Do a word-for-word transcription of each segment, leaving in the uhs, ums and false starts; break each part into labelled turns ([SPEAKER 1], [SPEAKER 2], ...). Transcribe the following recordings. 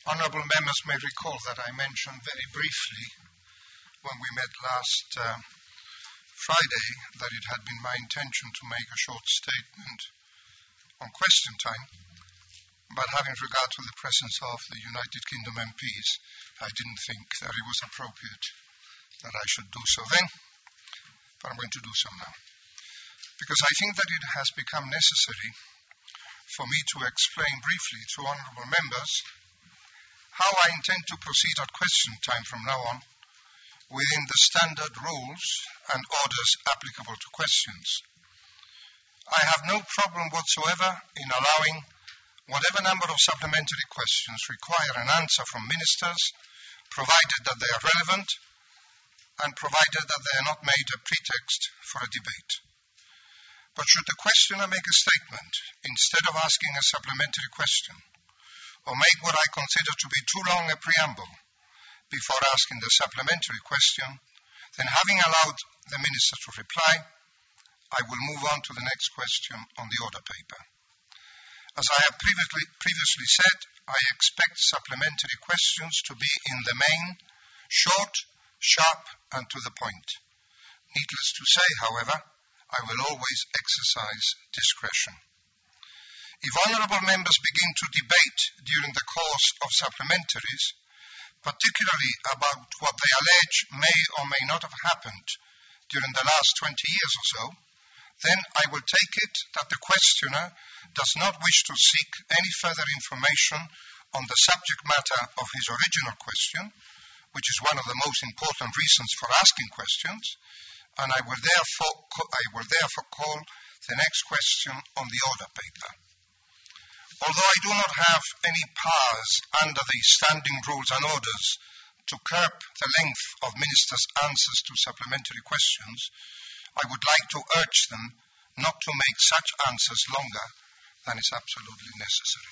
[SPEAKER 1] Honourable members may recall that I mentioned very briefly when we met last uh, Friday that it had been my intention to make a short statement on question time, but having regard to the presence of the United Kingdom M Ps, I didn't think that it was appropriate that I should do so then, but I'm going to do so now. Because I think that it has become necessary for me to explain briefly to honourable members how I intend to proceed at question time from now on within the standard rules and orders applicable to questions. I have no problem whatsoever in allowing whatever number of supplementary questions require an answer from ministers, provided that they are relevant and provided that they are not made a pretext for a debate. But should the questioner make a statement instead of asking a supplementary question, or make what I consider to be too long a preamble before asking the supplementary question, then having allowed the minister to reply, I will move on to the next question on the order paper. As I have previously, previously said, I expect supplementary questions to be in the main short, sharp and to the point. Needless to say, however, I will always exercise discretion. If honourable members begin to debate during the course of supplementaries, particularly about what they allege may or may not have happened during the last twenty years or so, then I will take it that the questioner does not wish to seek any further information on the subject matter of his original question, which is one of the most important reasons for asking questions, and I will therefore, I will therefore call the next question on the order paper. Although I do not have any powers under the standing rules and orders to curb the length of ministers' answers to supplementary questions, I would like to urge them not to make such answers longer than is absolutely necessary.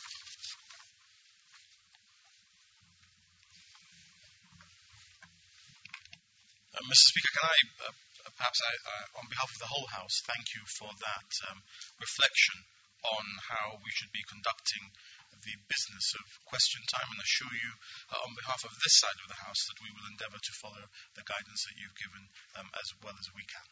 [SPEAKER 2] Uh, Mister Speaker, can I, uh, perhaps I, uh, on behalf of the whole House, thank you for that um, reflection on how we should be conducting the business of question time, and assure you uh, on behalf of this side of the House that we will endeavour to follow the guidance that you've given um, as well as we can.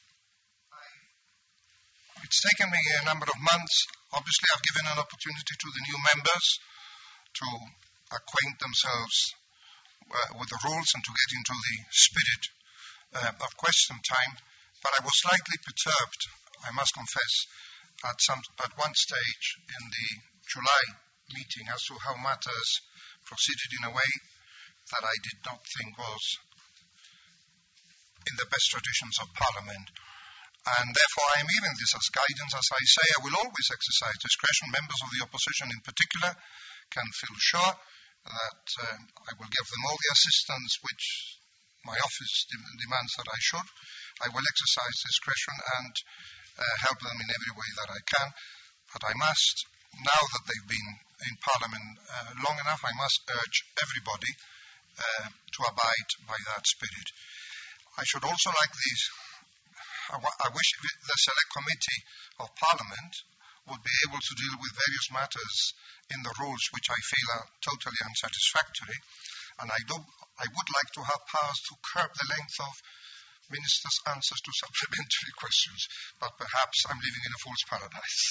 [SPEAKER 1] It's taken me a number of months. Obviously, I've given an opportunity to the new members to acquaint themselves uh, with the rules and to get into the spirit uh, of question time, but I was slightly perturbed, I must confess, at some at one stage in the July meeting as to how matters proceeded in a way that I did not think was in the best traditions of Parliament. And therefore I am giving this as guidance. As I say, I will always exercise discretion. Members of the opposition in particular can feel sure that uh, I will give them all the assistance which my office de- demands that I should. I will exercise discretion and Uh, help them in every way that I can, but I must, now that they've been in Parliament uh, long enough, I must urge everybody uh, to abide by that spirit. I should also like this, I, w- I wish the Select Committee of Parliament would be able to deal with various matters in the rules which I feel are totally unsatisfactory, and I, do, I would like to have powers to curb the length of ministers' answers to supplementary questions, but perhaps I'm living in a fool's paradise.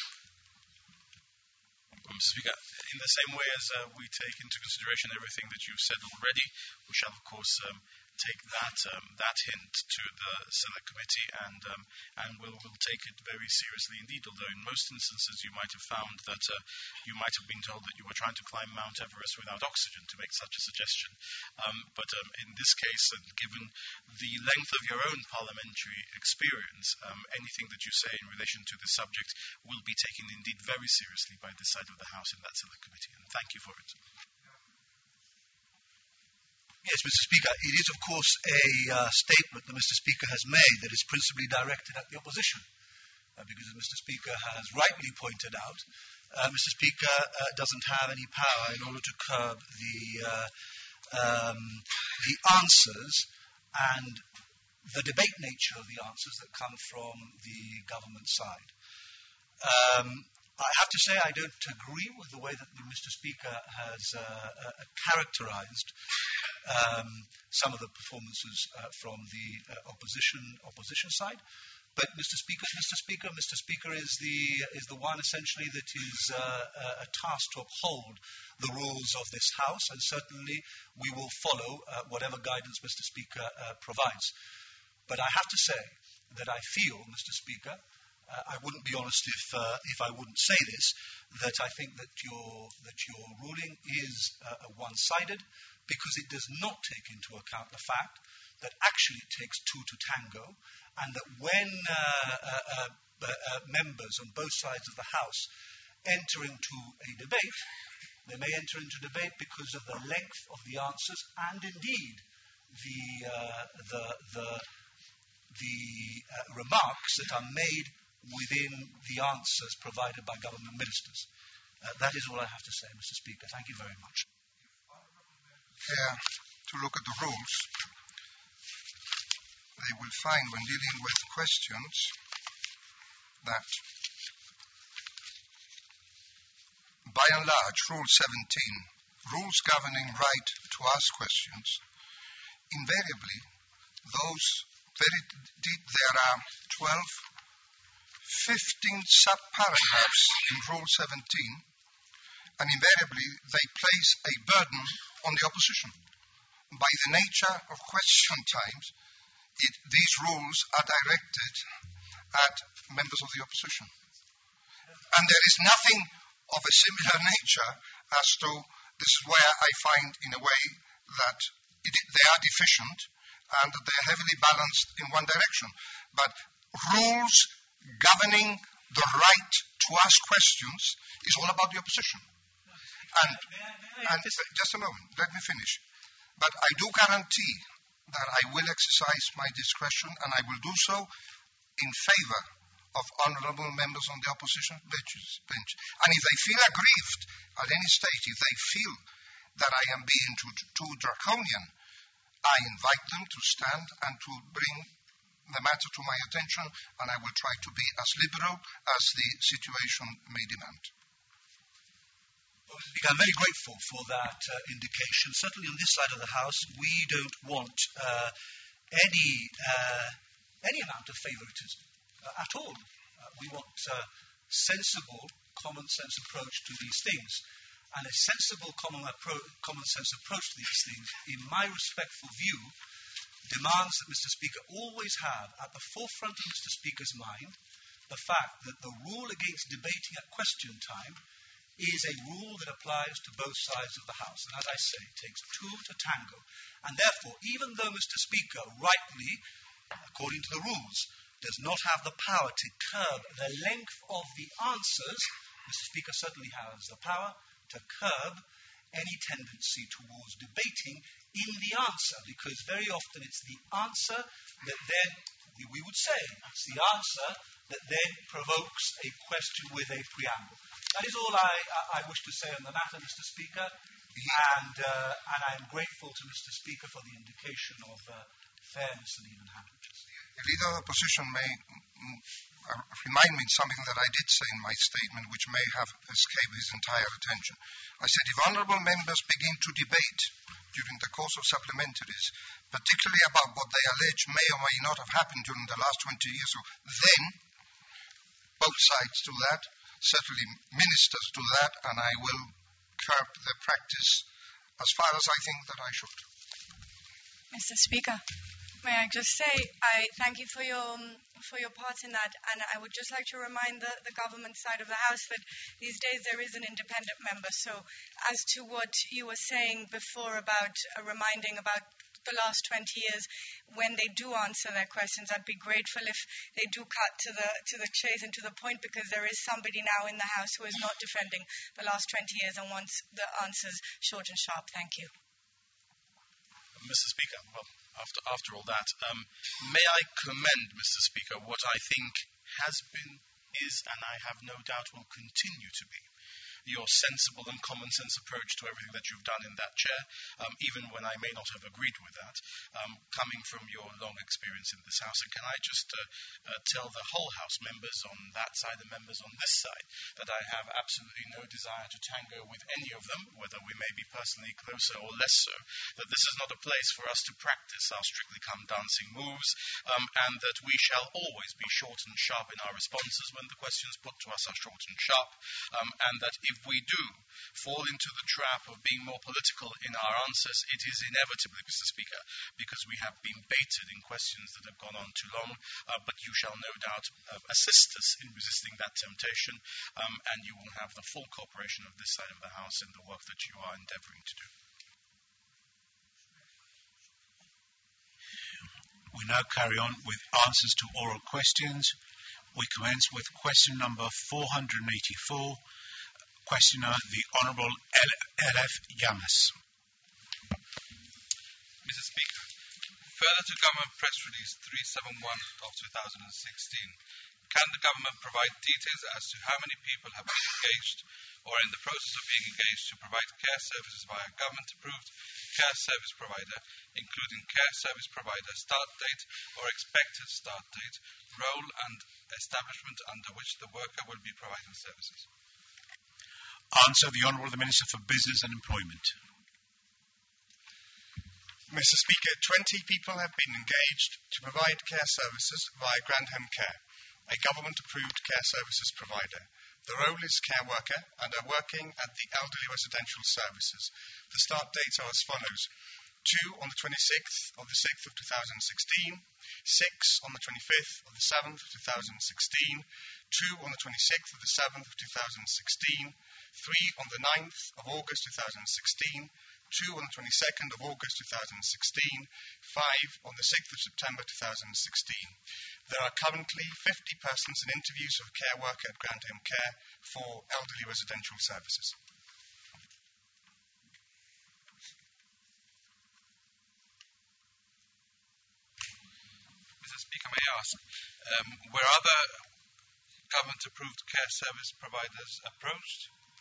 [SPEAKER 2] Well, Mister Speaker, in the same way as uh, we take into consideration everything that you've said already, we shall, of course, um, take that um, that hint to the Select Committee, and um, and we'll, we'll take it very seriously indeed, although in most instances you might have found that uh, you might have been told that you were trying to climb Mount Everest without oxygen to make such a suggestion. Um, but um, in this case, and given the length of your own parliamentary experience, um, anything that you say in relation to this subject will be taken indeed very seriously by this side of the House in that Select Committee, and thank you for it.
[SPEAKER 3] Yes, Mister Speaker, it is of course a uh, statement that Mister Speaker has made that is principally directed at the opposition, uh, because as Mister Speaker has rightly pointed out, uh, Mister Speaker uh, doesn't have any power in order to curb the uh, um, the answers and the debate nature of the answers that come from the government side. Um, I have to say I don't agree with the way that Mister Speaker has uh, uh, characterized um, some of the performances uh, from the uh, opposition opposition side. But Mister Speaker, Mister Speaker, Mister Speaker is the is the one essentially that is uh, uh, tasked to uphold the rules of this House, and certainly we will follow uh, whatever guidance Mister Speaker uh, provides. But I have to say that I feel, Mister Speaker, uh, I wouldn't be honest if uh, if I wouldn't say this, that I think that your that your ruling is uh, one-sided, because it does not take into account the fact that actually it takes two to tango, and that when uh, uh, uh, uh, members on both sides of the House enter into a debate, they may enter into debate because of the length of the answers, and indeed the uh, the the, the uh, remarks that are made within the answers provided by government ministers. Uh, that is all I have to say, Mister Speaker. Thank you very much.
[SPEAKER 1] Care to look at the rules, they will find when dealing with questions that by and large, Rule seventeen, rules governing right to ask questions, invariably, those very deep, there are twelve, fifteen sub-paragraphs in Rule seventeen, and invariably they place a burden on the opposition. By the nature of question times, it, these rules are directed at members of the opposition. And there is nothing of a similar nature as to, this is where I find in a way that it, they are deficient and that they are heavily balanced in one direction. But rules governing the right to ask questions is all about the opposition. And, and just a moment, let me finish. But I do guarantee that I will exercise my discretion, and I will do so in favor of honourable members on the opposition bench. And if they feel aggrieved at any stage, if they feel that I am being too, too draconian, I invite them to stand and to bring the matter to my attention, and I will try to be as liberal as the situation may demand.
[SPEAKER 3] I'm very grateful for that uh, indication. Certainly on this side of the House, we don't want uh, any uh, any amount of favouritism uh, at all. Uh, we want a sensible, common sense approach to these things. And a sensible, common, appro- common sense approach to these things, in my respectful view, demands that Mister Speaker always have at the forefront of Mister Speaker's mind the fact that the rule against debating at question time is a rule that applies to both sides of the House. And as I say, it takes two to tango. And therefore, even though Mister Speaker rightly, according to the rules, does not have the power to curb the length of the answers, Mister Speaker certainly has the power to curb any tendency towards debating in the answer, because very often it's the answer that then, we would say, it's the answer that then provokes a question with a preamble. That is all I, I wish to say on the matter, Mister Speaker, and, uh, and I'm grateful to Mister Speaker for the indication of uh, fairness and even handedness.
[SPEAKER 1] The leader of the opposition may mm, uh, remind me something that I did say in my statement, which may have escaped his entire attention. I said, if honourable members begin to debate during the course of supplementaries, particularly about what they allege may or may not have happened during the last twenty years, then both sides do that, certainly ministers do that, and I will curb their practice as far as I think that I should.
[SPEAKER 4] Mister Speaker, may I just say I thank you for your for your part in that, and I would just like to remind the, the government side of the House that these days there is an independent member. So as to what you were saying before about uh, reminding about the last twenty years, when they do answer their questions, I'd be grateful if they do cut to the to the chase and to the point, because there is somebody now in the House who is not defending the last twenty years and wants the answers short and sharp. Thank you.
[SPEAKER 2] Mister Speaker, well, after after all that, um, may I commend, Mister Speaker, what I think has been, is, and I have no doubt will continue to be, your sensible and common sense approach to everything that you've done in that chair, um, even when I may not have agreed with that, um, coming from your long experience in this House. And can I just uh, uh, tell the whole House members on that side and members on this side that I have absolutely no desire to tango with any of them, whether we may be personally closer or less so, that this is not a place for us to practice our Strictly Come Dancing moves, um, and that we shall always be short and sharp in our responses when the questions put to us are short and sharp, um, and that if we do fall into the trap of being more political in our answers, it is inevitably, Mister Speaker, because we have been baited in questions that have gone on too long, uh, but you shall no doubt uh, assist us in resisting that temptation, um, and you will have the full cooperation of this side of the House in the work that you are endeavouring to do.
[SPEAKER 5] We now carry on with answers to oral questions. We commence with question number four hundred eighty-four. Questioner, the Honourable L F Yamas.
[SPEAKER 6] Mister Speaker, further to Government Press Release three seventy-one of two thousand sixteen, can the Government provide details as to how many people have been engaged or in the process of being engaged to provide care services via government-approved care service provider, including care service provider start date or expected start date, role and establishment under which the worker will be providing services?
[SPEAKER 5] Answer, the Honourable the Minister for Business and Employment.
[SPEAKER 1] Mister Speaker, twenty people have been engaged to provide care services via Grandham Care, a government-approved care services provider. The role is care worker and are working at the elderly residential services. The start dates are as follows. Two on the twenty-sixth of the sixth of two thousand sixteen, six on the twenty-fifth of the seventh of two thousand sixteen, two on the twenty-sixth of the seventh of two thousand sixteen, three on the ninth of August two thousand sixteen, two on the twenty-second of August two thousand sixteen, five on the sixth of September two thousand sixteen. There are currently fifty persons in interviews of care worker at Grandham Care for elderly residential services.
[SPEAKER 6] Mister Speaker, may I ask, um, were other government-approved care service providers approached?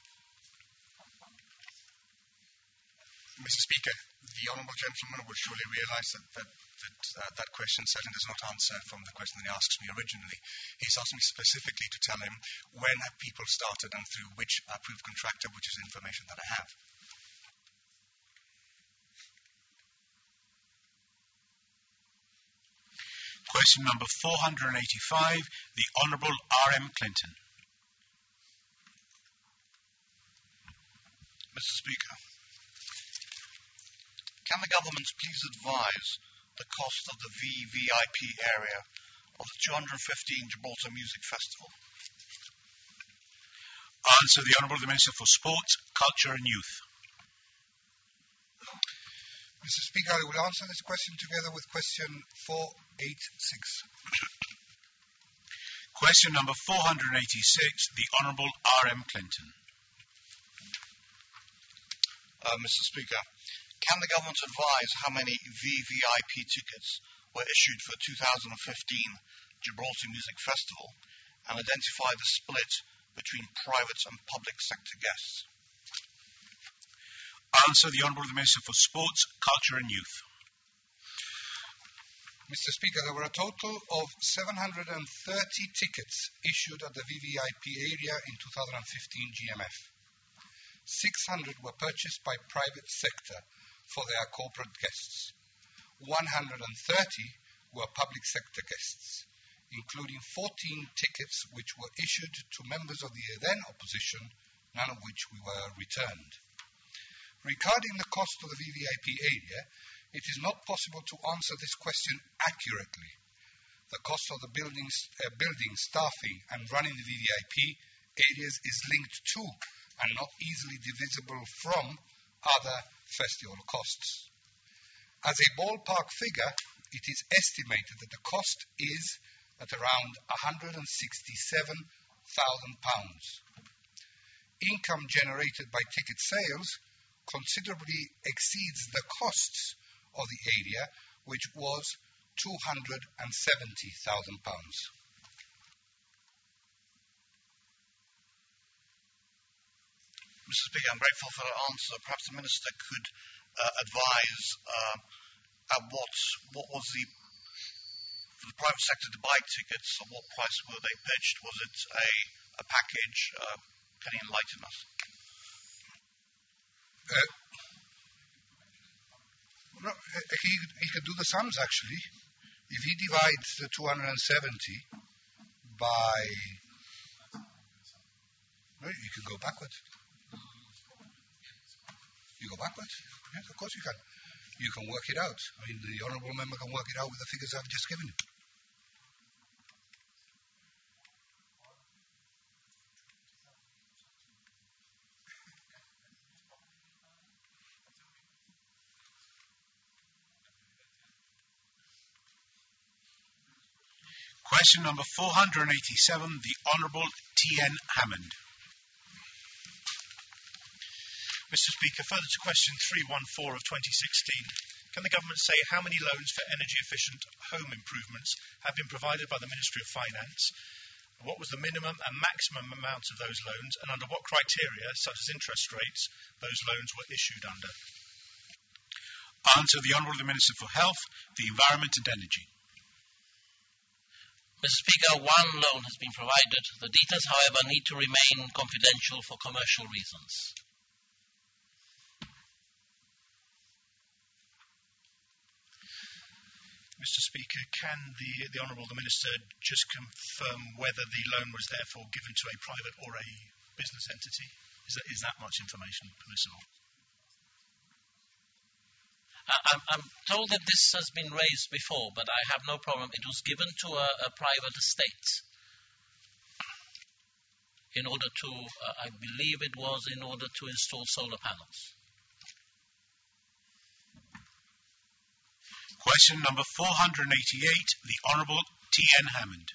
[SPEAKER 1] Mister Speaker, the Honourable Gentleman will surely realise that that, that, uh, that question certainly does not answer from the question that he asked me originally. He's asked me specifically to tell him when have people started and through which approved contractor, which is information that I have.
[SPEAKER 5] Question number four hundred eighty-five, the Honourable R M Clinton.
[SPEAKER 7] Mister Speaker, can the Government please advise the cost of the V V I P area of the two hundred fifteen Gibraltar Music Festival?
[SPEAKER 5] Answer, the Honourable the Minister for Sport, Culture and Youth.
[SPEAKER 3] Mister Speaker, I will answer this question together with question four eighty-six.
[SPEAKER 5] Question number four hundred eighty-six, the Honourable R M Clinton.
[SPEAKER 7] Uh, Mister Speaker, can the Government advise how many V V I P tickets were issued for two thousand fifteen Gibraltar Music Festival and identify the split between private and public sector guests?
[SPEAKER 5] Answer, the Honourable the Minister for Sports, Culture and Youth.
[SPEAKER 3] Mister Speaker, there were a total of seven hundred thirty tickets issued at the V V I P area in two thousand fifteen G M F. six hundred were purchased by private sector for their corporate guests. one hundred thirty were public sector guests, including fourteen tickets which were issued to members of the then opposition, none of which we were returned. Regarding the cost of the V V I P area, it is not possible to answer this question accurately. The cost of the buildings, uh, building, staffing and running the V V I P areas is linked to and not easily divisible from other festival costs. As a ballpark figure, it is estimated that the cost is at around one hundred sixty-seven thousand pounds. Income generated by ticket sales considerably exceeds the costs of the area, which was two hundred seventy thousand pounds.
[SPEAKER 7] Mister Speaker, I'm grateful for that answer. Perhaps the Minister could uh, advise uh, at what what was the for the private sector to buy tickets, at what price were they pitched? Was it a, a package? Uh, can he enlighten us?
[SPEAKER 1] Uh, no, he, he could do the sums, actually. If he divides the two hundred seventy by... No, you can go backwards. You go backwards? Yes, of course you can. You can work it out. I mean, the honourable member can work it out with the figures I've just given you.
[SPEAKER 5] Question number four hundred eighty-seven, the Honourable T N Hammond.
[SPEAKER 8] Mister Speaker, further to question three one four of twenty sixteen, can the government say how many loans for energy-efficient home improvements have been provided by the Ministry of Finance? What was the minimum and maximum amount of those loans, and under what criteria, such as interest rates, those loans were issued under?
[SPEAKER 5] Answer the Honourable Minister for Health, the Environment and Energy.
[SPEAKER 9] Mister Speaker, one loan has been provided. The details, however, need to remain confidential for commercial reasons.
[SPEAKER 8] Mister Speaker, can the, the Honourable the Minister just confirm whether the loan was therefore given to a private or a business entity? Is that, is that much information permissible?
[SPEAKER 9] I'm, I'm told that this has been raised before, but I have no problem. It was given to a, a private estate in order to, uh, I believe it was in order to install solar panels.
[SPEAKER 5] Question number four hundred eighty-eight, the Honourable T N Hammond.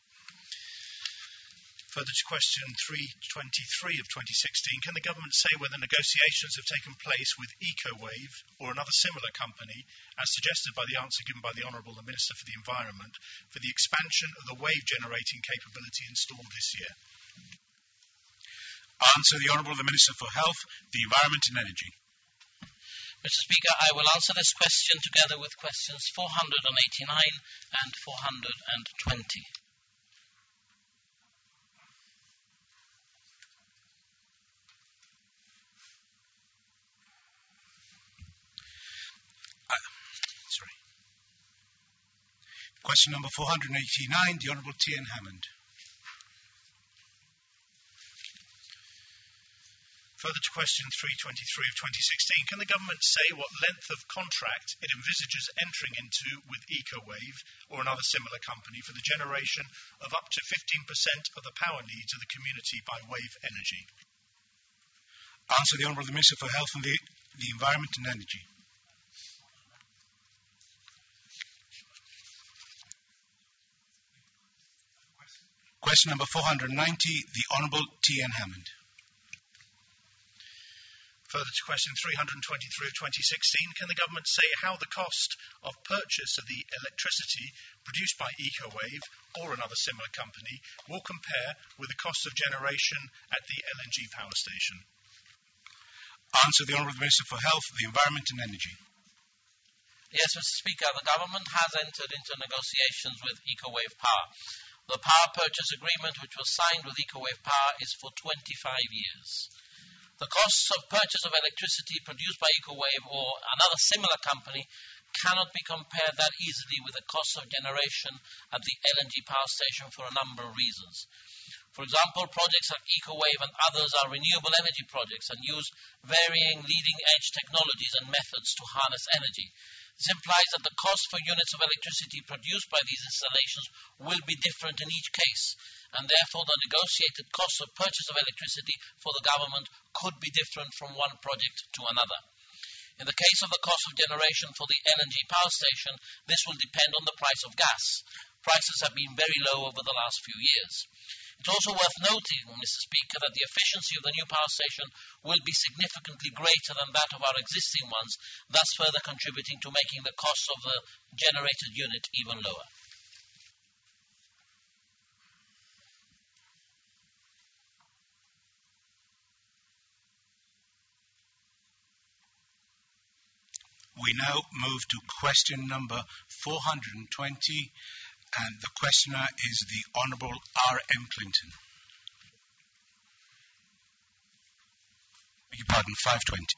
[SPEAKER 8] Further to question three twenty-three of twenty sixteen, can the government say whether negotiations have taken place with EcoWave or another similar company, as suggested by the answer given by the Honourable the Minister for the Environment, for the expansion of the wave generating capability installed this year?
[SPEAKER 5] Answer the Honourable the Minister for Health, the Environment and Energy.
[SPEAKER 9] Mister Speaker, I will answer this question together with questions four hundred eighty-nine and four hundred twenty.
[SPEAKER 5] Sorry. Question number four hundred eighty-nine, the Honourable T N Hammond.
[SPEAKER 8] Further to question three twenty-three of twenty sixteen, can the government say what length of contract it envisages entering into with EcoWave or another similar company for the generation of up to fifteen percent of the power needs of the community by wave energy?
[SPEAKER 5] Answer the Honourable Minister for Health and the, the Environment and Energy. Question number four hundred ninety, the Honourable T N Hammond.
[SPEAKER 8] Further to question three hundred twenty-three of twenty sixteen, can the government say how the cost of purchase of the electricity produced by EcoWave or another similar company will compare with the cost of generation at the L N G power station?
[SPEAKER 5] Answer the Honourable Minister for Health, the Environment and Energy.
[SPEAKER 9] Yes, Mister Speaker, the government has entered into negotiations with EcoWave Power. The power purchase agreement which was signed with EcoWave Power is for twenty-five years. The costs of purchase of electricity produced by EcoWave or another similar company cannot be compared that easily with the cost of generation at the L N G power station for a number of reasons. For example, projects like EcoWave and others are renewable energy projects and use varying leading-edge technologies and methods to harness energy. This implies that the cost for units of electricity produced by these installations will be different in each case, and therefore the negotiated cost of purchase of electricity for the government could be different from one project to another. In the case of the cost of generation for the L N G power station, this will depend on the price of gas. Prices have been very low over the last few years. It's also worth noting, Mister Speaker, that the efficiency of the new power station will be significantly greater than that of our existing ones, thus further contributing to making the cost of the generated unit even lower.
[SPEAKER 5] We now move to question number four hundred twenty, and the questioner is the Honourable R M Clinton. Beg your pardon, five twenty.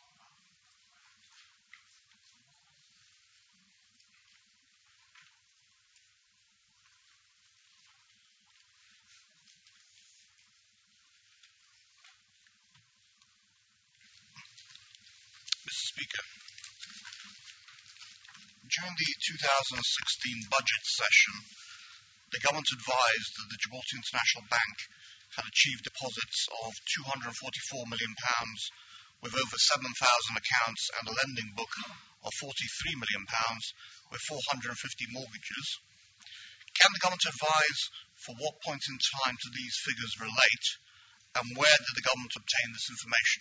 [SPEAKER 7] Mister Speaker, during the two thousand sixteen budget session, the government advised that the Gibraltar International Bank had achieved deposits of two hundred forty-four million pounds with over seven thousand accounts and a lending book of forty-three million pounds with four hundred fifty mortgages. Can the government advise for what point in time do these figures relate, and where did the government obtain this information?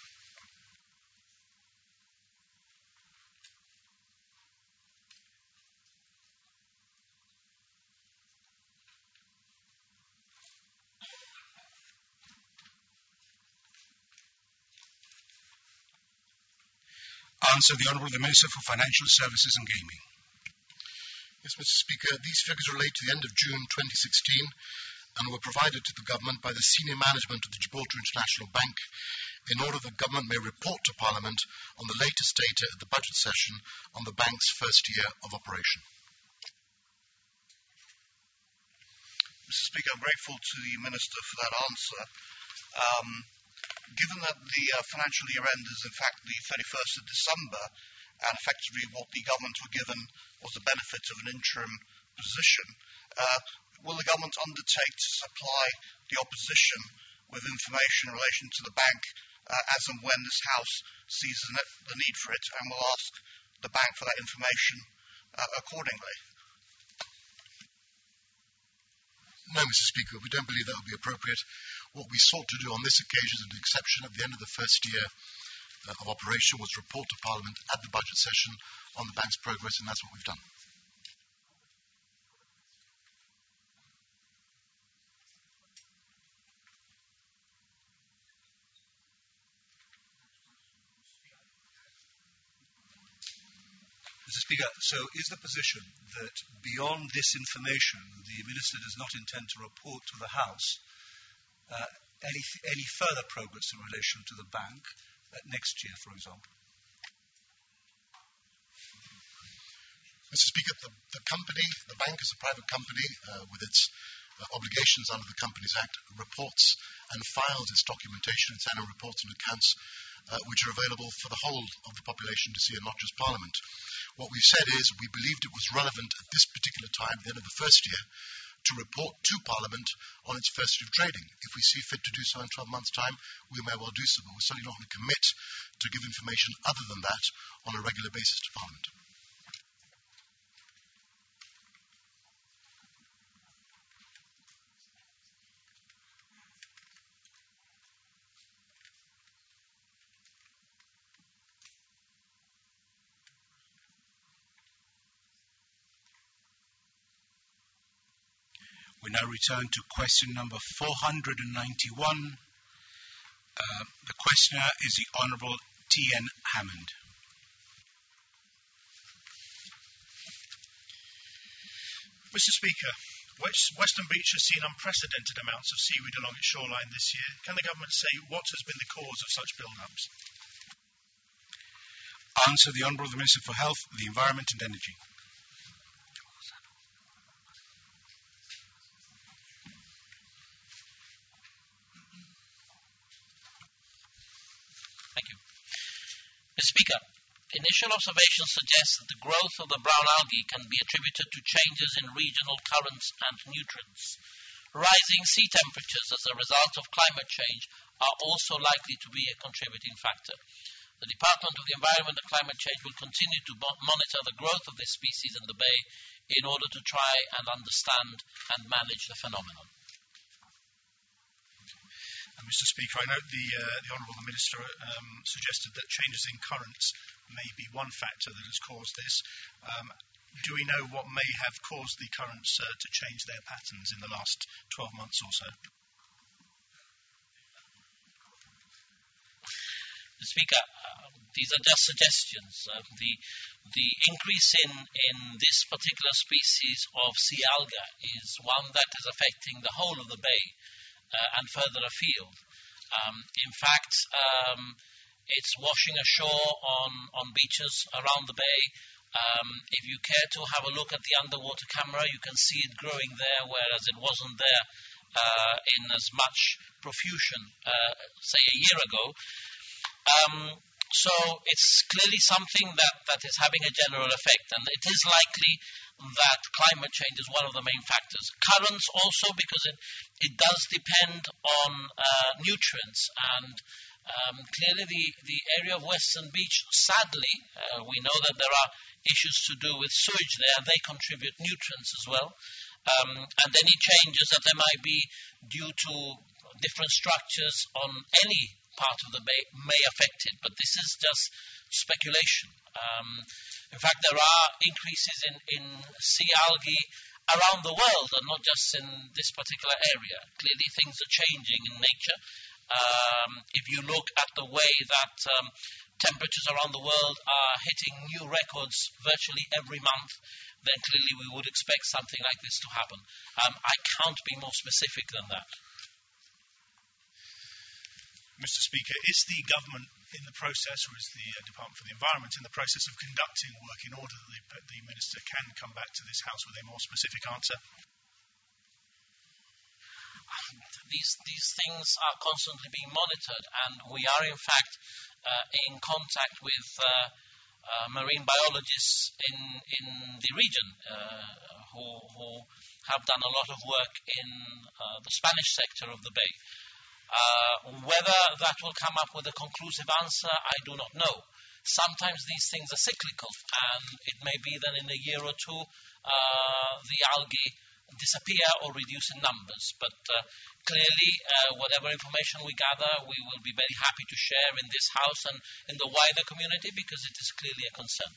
[SPEAKER 5] Answer, the Honourable the Minister for Financial Services and Gaming.
[SPEAKER 1] Yes, Mister Speaker, these figures relate to the end of June twenty sixteen and were provided to the government by the senior management of the Gibraltar International Bank in order that the government may report to Parliament on the latest data at the budget session on the bank's first year of operation.
[SPEAKER 7] Mister Speaker, I'm grateful to the Minister for that answer. Um, given that the uh, financial year end is in fact the thirty-first of December, and effectively what the government were given was the benefit of an interim position, uh, will the government undertake to supply the opposition with information in relation to the bank uh, as and when this House sees the, ne- the need for it, and will ask the bank for that information uh, accordingly?
[SPEAKER 1] No, Mister Speaker, we don't believe that would be appropriate. What we sought to do on this occasion, as an exception at the end of the first year uh, of operation, was report to Parliament at the budget session on the bank's progress, and that's what we've done.
[SPEAKER 3] Mister Speaker, so is the position that beyond this information, the Minister does not intend to report to the House uh, any, any further progress in relation to the bank uh, next year, for example?
[SPEAKER 1] Mister Speaker, the, the company, the bank is a private company uh, with its uh, obligations under the Companies Act, reports and files its documentation, its annual reports and accounts, uh, which are available for the whole of the population to see and not just Parliament. What we've said is we believed it was relevant at this particular time, the end of the first year, to report to Parliament on its first year of trading. If we see fit to do so in twelve months' time, we may well do so, but we're certainly not going to commit to give information other than that on a regular basis to Parliament.
[SPEAKER 5] We now return to question number four hundred ninety-one. Uh, the questioner is the Honourable T N Hammond.
[SPEAKER 8] Mister Speaker, West, Western Beach has seen unprecedented amounts of seaweed along its shoreline this year. Can the government say what has been the cause of such build-ups?
[SPEAKER 5] Answer, the Honourable the Minister for Health, the Environment and Energy.
[SPEAKER 9] Mister Speaker, initial observations suggest that the growth of the brown algae can be attributed to changes in regional currents and nutrients. Rising sea temperatures as a result of climate change are also likely to be a contributing factor. The Department of the Environment and Climate Change will continue to mo- monitor the growth of this species in the bay in order to try and understand and manage the phenomenon.
[SPEAKER 8] Mister Speaker, I note the, uh, the Honourable the Minister um, suggested that changes in currents may be one factor that has caused this. Um, do we know what may have caused the currents uh, to change their patterns in the last twelve months or so?
[SPEAKER 9] Mister Speaker, uh, these are just suggestions. Uh, the the increase in, in this particular species of sea alga is one that is affecting the whole of the bay uh, and further afield. Um, in fact, um, it's washing ashore on, on beaches around the bay. Um, if you care to have a look at the underwater camera, you can see it growing there, whereas it wasn't there uh, in as much profusion, uh, say, a year ago. Um, so it's clearly something that, that is having a general effect, and it is likely that climate change is one of the main factors. Currents also, because it, it does depend on uh, nutrients, and um, clearly the, the area of Western Beach, sadly, uh, we know that there are issues to do with sewage there, and they contribute nutrients as well. Um, and any changes that there might be due to different structures on any part of the bay may affect it, but this is just speculation. Um, in fact, there are increases in, in sea algae around the world and not just in this particular area. Clearly, things are changing in nature. Um, if you look at the way that um, temperatures around the world are hitting new records virtually every month, then clearly we would expect something like this to happen. Um, I can't be more specific than that.
[SPEAKER 8] Mister Speaker, is the government in the process, or is the uh, Department for the Environment in the process of conducting work in order that the, the Minister can come back to this House with a more specific answer?
[SPEAKER 9] These, these things are constantly being monitored, and we are in fact uh, in contact with uh, uh, marine biologists in, in the region uh, who, who have done a lot of work in uh, the Spanish sector of the bay. Uh, whether that will come up with a conclusive answer, I do not know. Sometimes these things are cyclical, and it may be that in a year or two uh, the algae disappear or reduce in numbers. But uh, clearly, uh, whatever information we gather, we will be very happy to share in this House and in the wider community, because it is clearly a concern.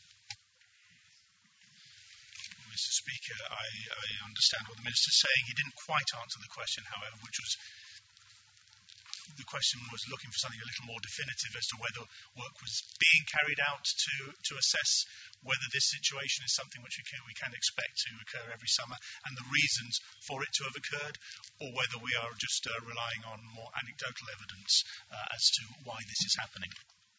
[SPEAKER 8] Mister Speaker, I, I understand what the Minister is saying. He didn't quite answer the question, however, which was the question was looking for something a little more definitive as to whether work was being carried out to, to assess whether this situation is something which we can, we can expect to occur every summer, and the reasons for it to have occurred, or whether we are just uh, relying on more anecdotal evidence uh, as to why this is happening.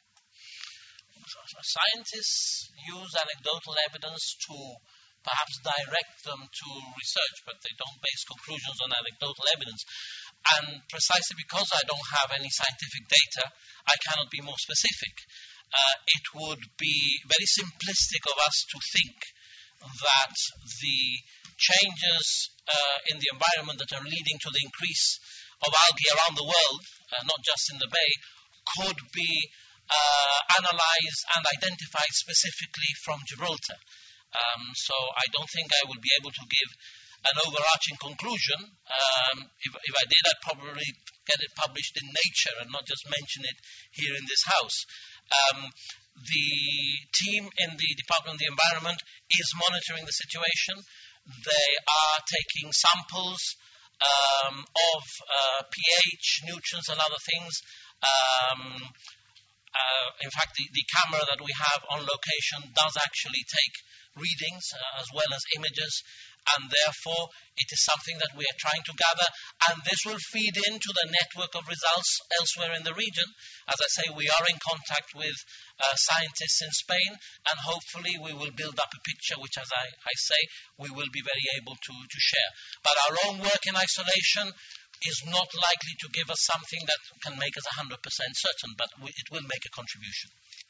[SPEAKER 9] Scientists use anecdotal evidence to perhaps direct them to research, but they don't base conclusions on anecdotal evidence. And precisely because I don't have any scientific data, I cannot be more specific. Uh, it would be very simplistic of us to think that the changes uh, in the environment that are leading to the increase of algae around the world, uh, not just in the bay, could be uh, analyzed and identified specifically from Gibraltar. Um, so I don't think I will be able to give an overarching conclusion. Um, if, if I did, I'd probably get it published in Nature and not just mention it here in this House. Um, the team in the Department of the Environment is monitoring the situation. They are taking samples um, of uh, pH, nutrients, and other things. Um, uh, in fact, the, the camera that we have on location does actually take readings uh, as well as images, and therefore it is something that we are trying to gather, and this will feed into the network of results elsewhere in the region. As I say, we are in contact with uh, scientists in Spain, and hopefully we will build up a picture which, as I, I say, we will be very able to, to share. But our own work in isolation is not likely to give us something that can make us one hundred percent certain, but we, it will make a contribution.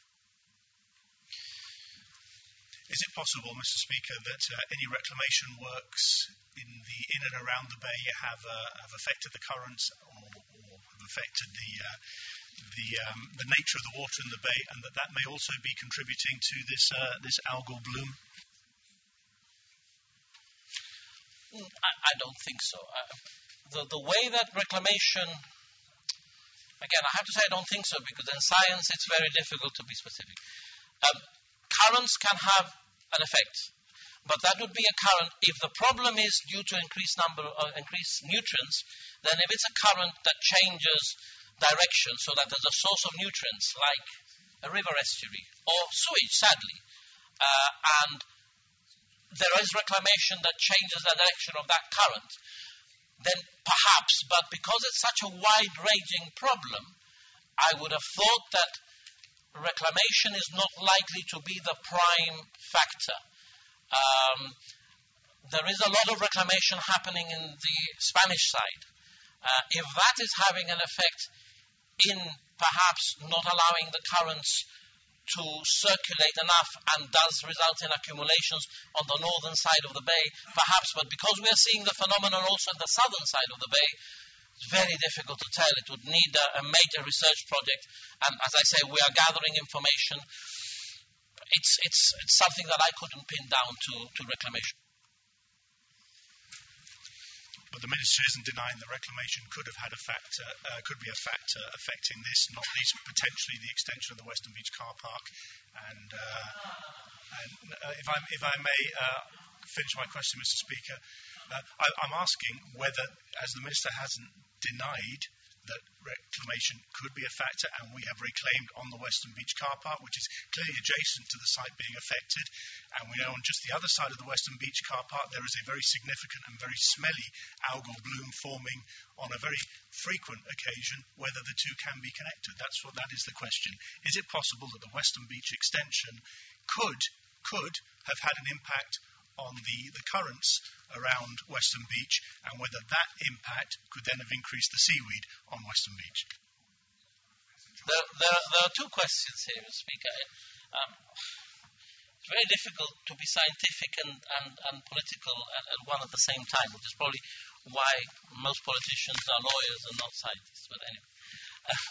[SPEAKER 8] Is it possible, Mister Speaker, that uh, any reclamation works in the in and around the bay have uh, have affected the currents, or, or have affected the uh, the um, the nature of the water in the bay, and that that may also be contributing to this uh, this algal bloom?
[SPEAKER 9] I, I don't think so. Uh, the the way that reclamation, again, I have to say I don't think so, because in science it's very difficult to be specific. Um, Currents can have an effect, but that would be a current if the problem is due to increased number of uh, increased nutrients. Then if it's a current that changes direction so that there's a source of nutrients like a river estuary or sewage, sadly, uh, and there is reclamation that changes the direction of that current, then perhaps, but because it's such a wide-ranging problem, I would have thought that reclamation is not likely to be the prime factor. Um, there is a lot of reclamation happening in the Spanish side. Uh, if that is having an effect in perhaps not allowing the currents to circulate enough and does result in accumulations on the northern side of the bay, perhaps, but because we are seeing the phenomenon also on the southern side of the bay, it's very difficult to tell. It would need a, a major research project, and as I say, we are gathering information. It's, it's, it's something that I couldn't pin down to, to reclamation.
[SPEAKER 8] But the Ministry isn't denying that reclamation could have had a factor, uh, could be a factor affecting this, not least potentially the extension of the Western Beach car park. And, uh, and uh, if, I'm, if I may uh, finish my question, Mister Speaker, uh, I, I'm asking whether, as the Minister hasn't denied that reclamation could be a factor, and we have reclaimed on the Western Beach car park, which is clearly adjacent to the site being affected, and we know on just the other side of the Western Beach car park there is a very significant and very smelly algal bloom forming on a very frequent occasion, whether the two can be connected. That's what that is the question. Is it possible that the Western Beach extension could could have had an impact on the, the currents around Western Beach, and whether that impact could then have increased the seaweed on Western Beach?
[SPEAKER 9] There, there, there are two questions here, Mister Speaker. Um, it's very difficult to be scientific and, and, and political at, at one at the same time, which is probably why most politicians are lawyers and not scientists. But anyway. Uh,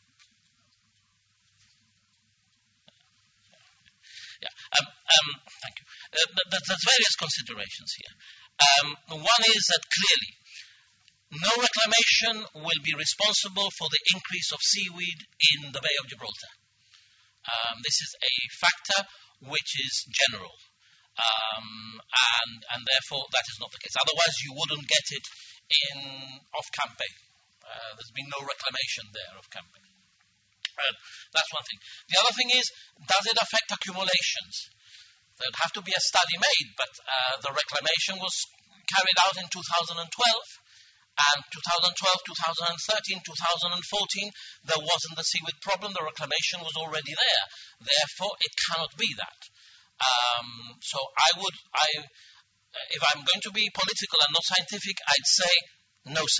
[SPEAKER 9] Yeah. Um, um, thank you. Uh, there's various considerations here. Um, one is that clearly no reclamation will be responsible for the increase of seaweed in the Bay of Gibraltar. Um, this is a factor which is general, um, and, and therefore that is not the case. Otherwise you wouldn't get it in off Campe. Uh, there's been no reclamation there of Campe. Uh, that's one thing. The other thing is, does it affect accumulations? There would have to be a study made, but uh, the reclamation was carried out in two thousand twelve, and twenty twelve, twenty thirteen, twenty fourteen, there wasn't the seaweed problem, the reclamation was already there. Therefore, it cannot be that. Um, so I would, I, if I'm going to be political and not scientific, I'd say no, sir.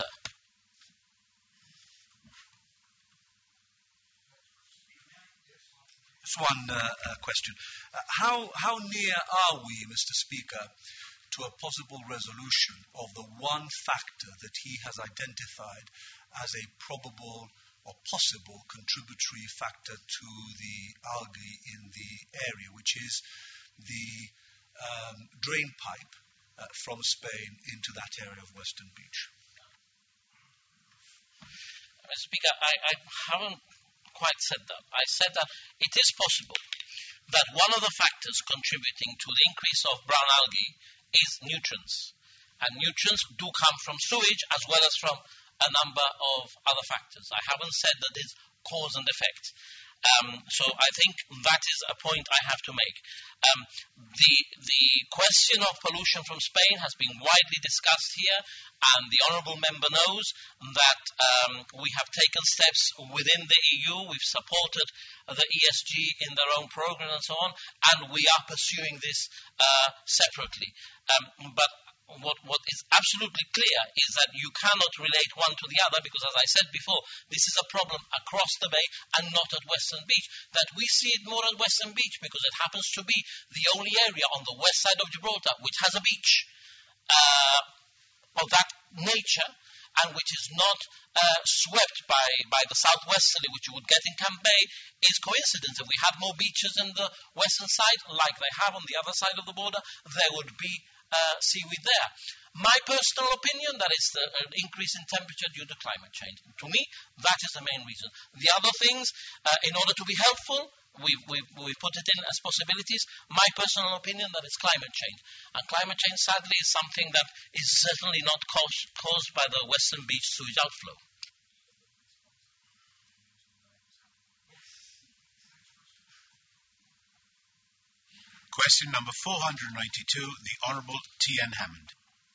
[SPEAKER 3] Just one uh, uh, question. Uh, how, how near are we, Mister Speaker, to a possible resolution of the one factor that he has identified as a probable or possible contributory factor to the algae in the area, which is the um, drain pipe uh, from Spain into that area of Western Beach?
[SPEAKER 9] Mister Speaker, I, I haven't quite said that. I said that it is possible that one of the factors contributing to the increase of brown algae is nutrients. And nutrients do come from sewage as well as from a number of other factors. I haven't said that it's cause and effect. Um, so I think that is a point I have to make. Um, the, the question of pollution from Spain has been widely discussed here, and the Honourable Member knows that um, we have taken steps within the E U. We've supported the E S G in their own program and so on, and we are pursuing this uh, separately. Um, but What, what is absolutely clear is that you cannot relate one to the other, because, as I said before, this is a problem across the bay and not at Western Beach. That we see it more at Western Beach because it happens to be the only area on the west side of Gibraltar which has a beach uh, of that nature and which is not uh, swept by, by the southwesterly, which you would get in Campe, is coincidence. If we had more beaches in the western side, like they have on the other side of the border, there would be uh, seaweed there. My personal opinion, that is the uh, increase in temperature due to climate change. To me, that is the main reason. The other things, uh, in order to be helpful, we've, we've, we've put it in as possibilities. My personal opinion, that is climate change. And climate change, sadly, is something that is certainly not caused, caused by the Western Beach sewage outflow.
[SPEAKER 5] Question number four hundred ninety-two, the Honourable T N Hammond.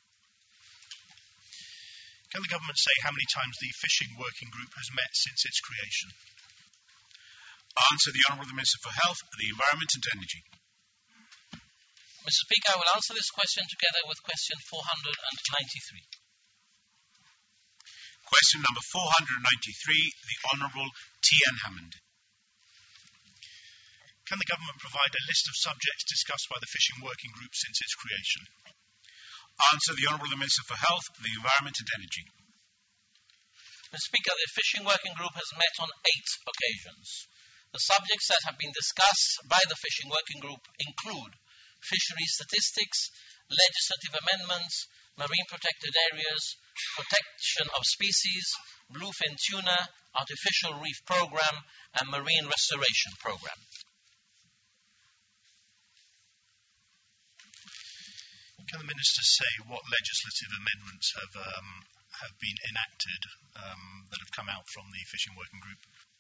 [SPEAKER 8] Can the government say how many times the fishing working group has met since its creation?
[SPEAKER 5] Answer the Honourable Minister for Health, the Environment and Energy.
[SPEAKER 9] Mister Speaker, I will answer this question together with question four hundred ninety-three.
[SPEAKER 5] Question number four hundred ninety-three, the Honourable T N Hammond.
[SPEAKER 8] Can the government provide a list of subjects discussed by the fishing working group since its creation?
[SPEAKER 5] Answer the Honourable Minister for Health, the Environment and Energy.
[SPEAKER 9] Mister Speaker, the fishing working group has met on eight occasions. The subjects that have been discussed by the fishing working group include fishery statistics, legislative amendments, marine protected areas, protection of species, bluefin tuna, artificial reef program, and marine restoration program.
[SPEAKER 8] Can the Minister say what legislative amendments have um, have been enacted um, that have come out from the fishing working group?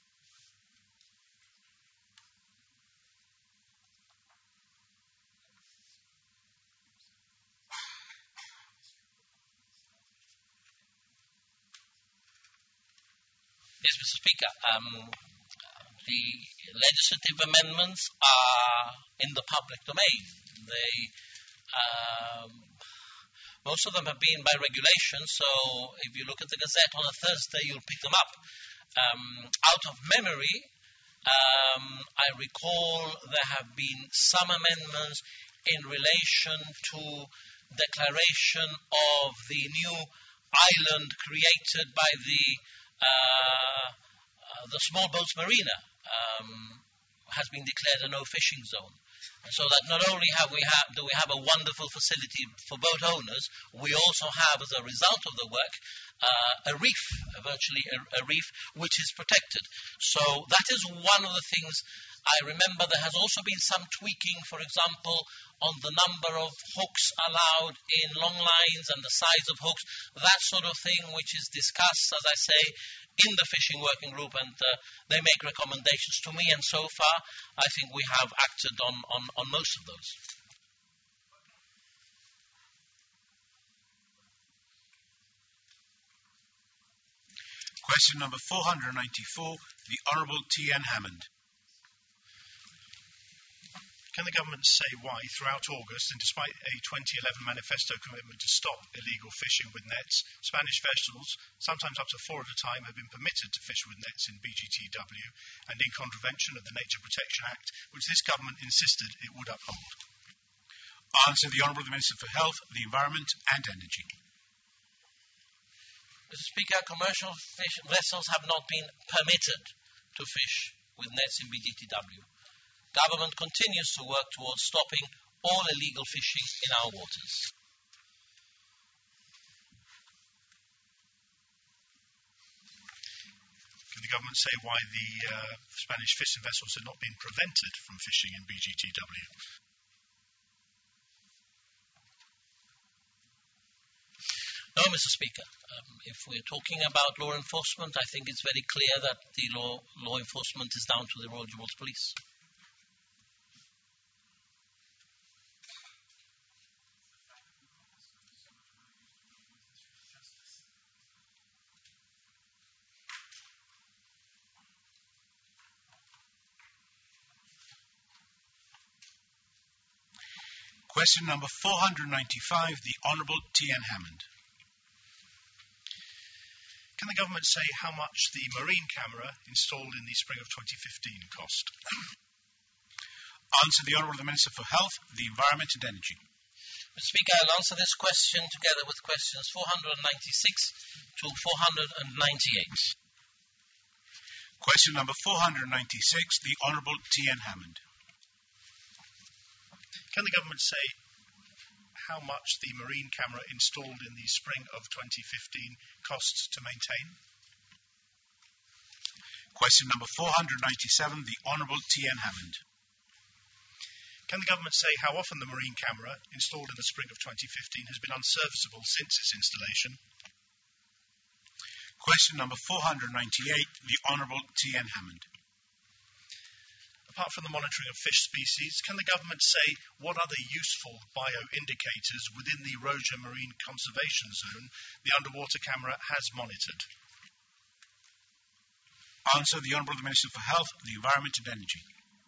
[SPEAKER 9] Yes, Mister Speaker. Um, the legislative amendments are in the public domain. They Um, most of them have been by regulation, so if you look at the Gazette on a Thursday, you'll pick them up. Um, out of memory, um, I recall there have been some amendments in relation to declaration of the new island created by the uh, uh, the small boats marina. Um, has been declared a no fishing zone. So that not only have we have, do we have a wonderful facility for boat owners, we also have, as a result of the work, uh, a reef, virtually a, a reef, which is protected. So that is one of the things. I remember there has also been some tweaking, for example, on the number of hooks allowed in long lines and the size of hooks, that sort of thing, which is discussed, as I say, in the fishing working group, and uh, they make recommendations to me, and so far I think we have acted on, on, on most of those.
[SPEAKER 5] Question number four hundred ninety-four, the Honourable T N Hammond.
[SPEAKER 8] Can the government say why, throughout August, and despite a twenty eleven manifesto commitment to stop illegal fishing with nets, Spanish vessels, sometimes up to four at a time, have been permitted to fish with nets in B G T W and in contravention of the Nature Protection Act, which this government insisted it would uphold?
[SPEAKER 5] Answer the Honourable Minister for Health, the Environment and Energy.
[SPEAKER 9] Mister Speaker, commercial fish vessels have not been permitted to fish with nets in B G T W. Government continues to work towards stopping all illegal fishing in our waters.
[SPEAKER 8] Can the government say why the uh, Spanish fishing vessels have not been prevented from fishing in B G T W?
[SPEAKER 9] No, Mister Speaker. Um, if we're talking about law enforcement, I think it's very clear that the law, law enforcement is down to the Royal Gibraltar Police.
[SPEAKER 5] Question number four hundred ninety-five, the Honourable T N Hammond.
[SPEAKER 8] Can the government say how much the marine camera installed in the spring of twenty fifteen cost?
[SPEAKER 5] Answer the Honourable Minister for Health, the Environment and Energy.
[SPEAKER 9] Mister Speaker, I'll answer this question together with questions four hundred ninety-six to four hundred ninety-eight.
[SPEAKER 5] Question number four hundred ninety-six, the Honourable T N Hammond.
[SPEAKER 8] Can the government say how much the marine camera installed in the spring of twenty fifteen costs to maintain?
[SPEAKER 5] Question number four hundred ninety-seven, the Honourable T N Hammond.
[SPEAKER 8] Can the government say how often the marine camera installed in the spring of twenty fifteen has been unserviceable since its installation?
[SPEAKER 5] Question number four hundred ninety-eight, the Honourable T N Hammond.
[SPEAKER 8] apart from the monitoring of fish species, can the government say what other useful bioindicators within the Roja Marine Conservation Zone the underwater camera has monitored?
[SPEAKER 5] Answer: the Honourable Minister for Health, the Environment and Energy.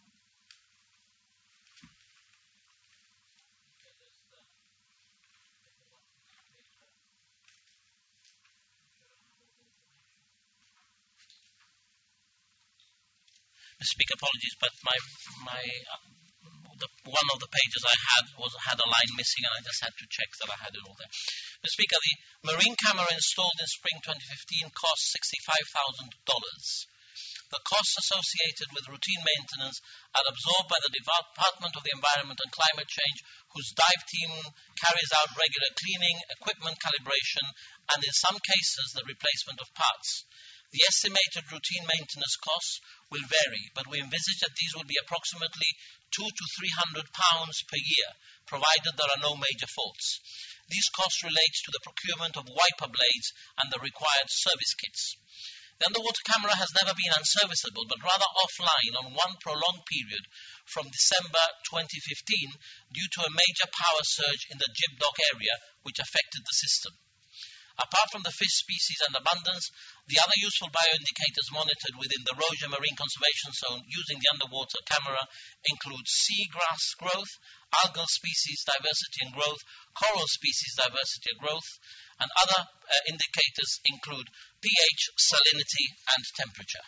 [SPEAKER 9] Speaker, apologies, but my my uh, the, one of the pages I had was had a line missing, and I just had to check that I had it all there. Mister Speaker, the marine camera installed in spring twenty fifteen cost sixty-five thousand dollars. The costs associated with routine maintenance are absorbed by the Department of the Environment and Climate Change, whose dive team carries out regular cleaning, equipment calibration, and in some cases the replacement of parts. The estimated routine maintenance costs will vary, but we envisage that these will be approximately two to three hundred pounds per year, provided there are no major faults. These costs relate to the procurement of wiper blades and the required service kits. The underwater camera has never been unserviceable, but rather offline on one prolonged period from December twenty fifteen due to a major power surge in the Jib Dock area, which affected the system. Apart from the fish species and abundance, the other useful bioindicators monitored within the Roja Marine Conservation Zone using the underwater camera include seagrass growth, algal species diversity and growth, coral species diversity and growth, and other uh, indicators include pH, salinity, and temperature.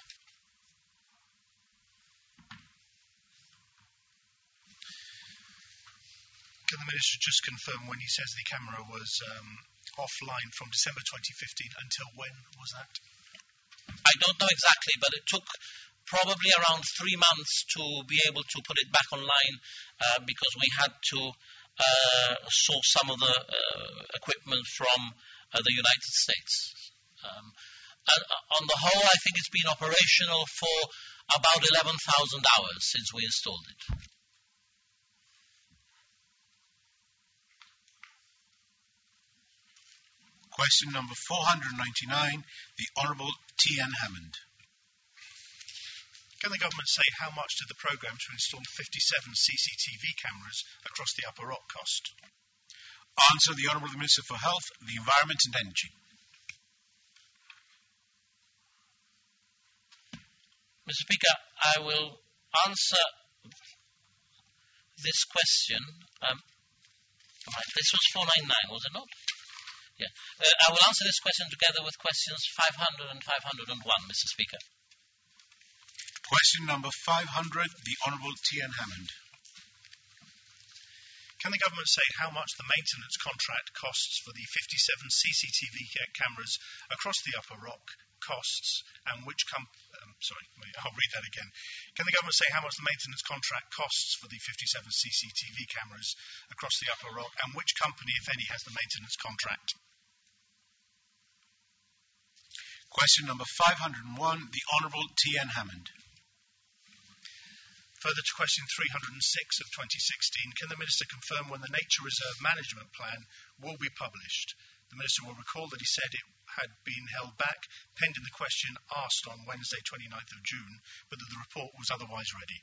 [SPEAKER 8] Can the Minister just confirm when he says the camera was um, offline from December twenty fifteen until when was that?
[SPEAKER 9] I don't know exactly, but it took probably around three months to be able to put it back online uh, because we had to uh, source some of the uh, equipment from uh, the United States. Um, and on the whole, I think it's been operational for about eleven thousand hours since we installed it.
[SPEAKER 5] Question number four hundred ninety-nine, the Honourable T N Hammond.
[SPEAKER 8] Can the government say how much did the programme to install fifty-seven C C T V cameras across the Upper Rock cost?
[SPEAKER 5] Answer: the Honourable Minister for Health, the Environment and Energy.
[SPEAKER 9] Mister Speaker, I will answer this question. Um, right, this was four ninety-nine, was it not? Yeah. Uh, I will answer this question together with questions five hundred and five hundred one, Mister Speaker.
[SPEAKER 5] Question number five hundred, the Honourable T N Hammond.
[SPEAKER 8] Can the government say how much the maintenance contract costs for the fifty-seven C C T V cameras across the Upper Rock costs, and which com- um, sorry, I'll read that again. Can the government say how much the maintenance contract costs for the fifty-seven C C T V cameras across the Upper Rock, and which company, if any, has the maintenance contract?
[SPEAKER 5] Question number five hundred one, the Honourable T N Hammond.
[SPEAKER 8] Further to question three hundred six of twenty sixteen, can the Minister confirm when the Nature Reserve Management Plan will be published? The Minister will recall that he said it had been held back pending the question asked on Wednesday twenty-ninth of June, but that the report was otherwise ready.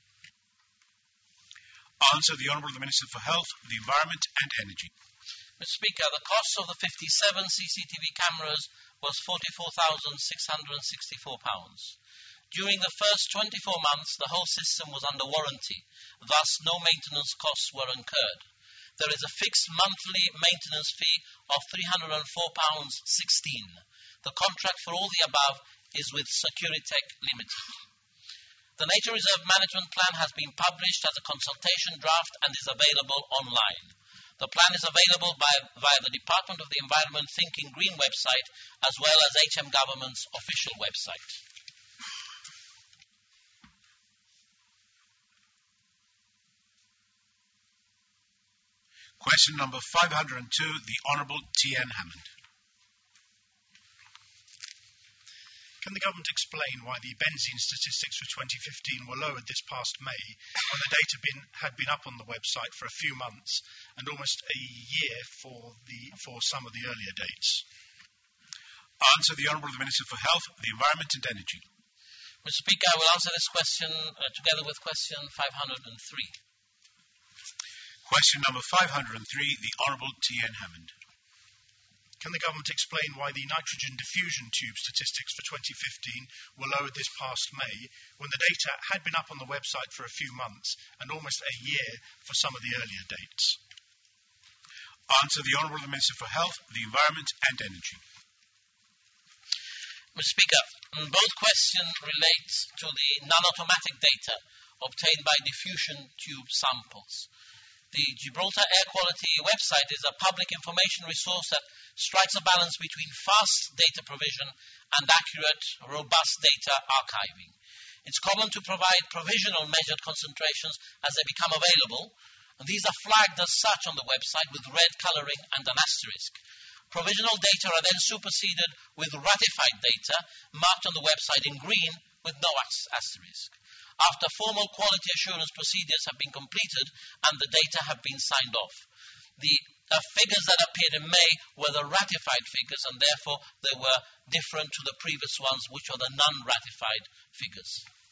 [SPEAKER 5] Answer: the Honourable Minister for Health, the Environment and Energy.
[SPEAKER 9] Mister Speaker, the cost of the fifty-seven C C T V cameras was forty-four thousand six hundred sixty-four pounds. During the first twenty-four months, the whole system was under warranty. Thus, no maintenance costs were incurred. There is a fixed monthly maintenance fee of three hundred four pounds sixteen. The contract for all the above is with Securitech Limited. The Nature Reserve Management Plan has been published as a consultation draft and is available online. The plan is available by, via the Department of the Environment Thinking Green website, as well as H M Government's official website.
[SPEAKER 5] Question number five hundred two, the Honourable T N Hammond.
[SPEAKER 8] Can the government explain why the benzene statistics for twenty fifteen were lowered this past May, when the data been, had been up on the website for a few months and almost a year for, the, for some of the earlier dates?
[SPEAKER 5] Answer: the Honourable Minister for Health, the Environment and Energy.
[SPEAKER 9] Mister Speaker, I will answer this question uh, together with question five hundred three.
[SPEAKER 5] Question number five hundred three, the Honourable T N Hammond.
[SPEAKER 8] Can the government explain why the nitrogen diffusion tube statistics for twenty fifteen were lowered this past May, when the data had been up on the website for a few months and almost a year for some of the earlier dates?
[SPEAKER 5] Answer the Honourable Minister for Health, the Environment and Energy.
[SPEAKER 9] Mister Speaker, both questions relate to the non-automatic data obtained by diffusion tube samples. The Gibraltar Air Quality website is a public information resource that strikes a balance between fast data provision and accurate, robust data archiving. It's common to provide provisional measured concentrations as they become available, and these are flagged as such on the website with red colouring and an asterisk. Provisional data are then superseded with ratified data marked on the website in green with no asterisk. After formal quality assurance procedures have been completed and the data have been signed off. The uh, figures that appeared in May were the ratified figures, and therefore they were different to the previous ones, which are the non-ratified figures.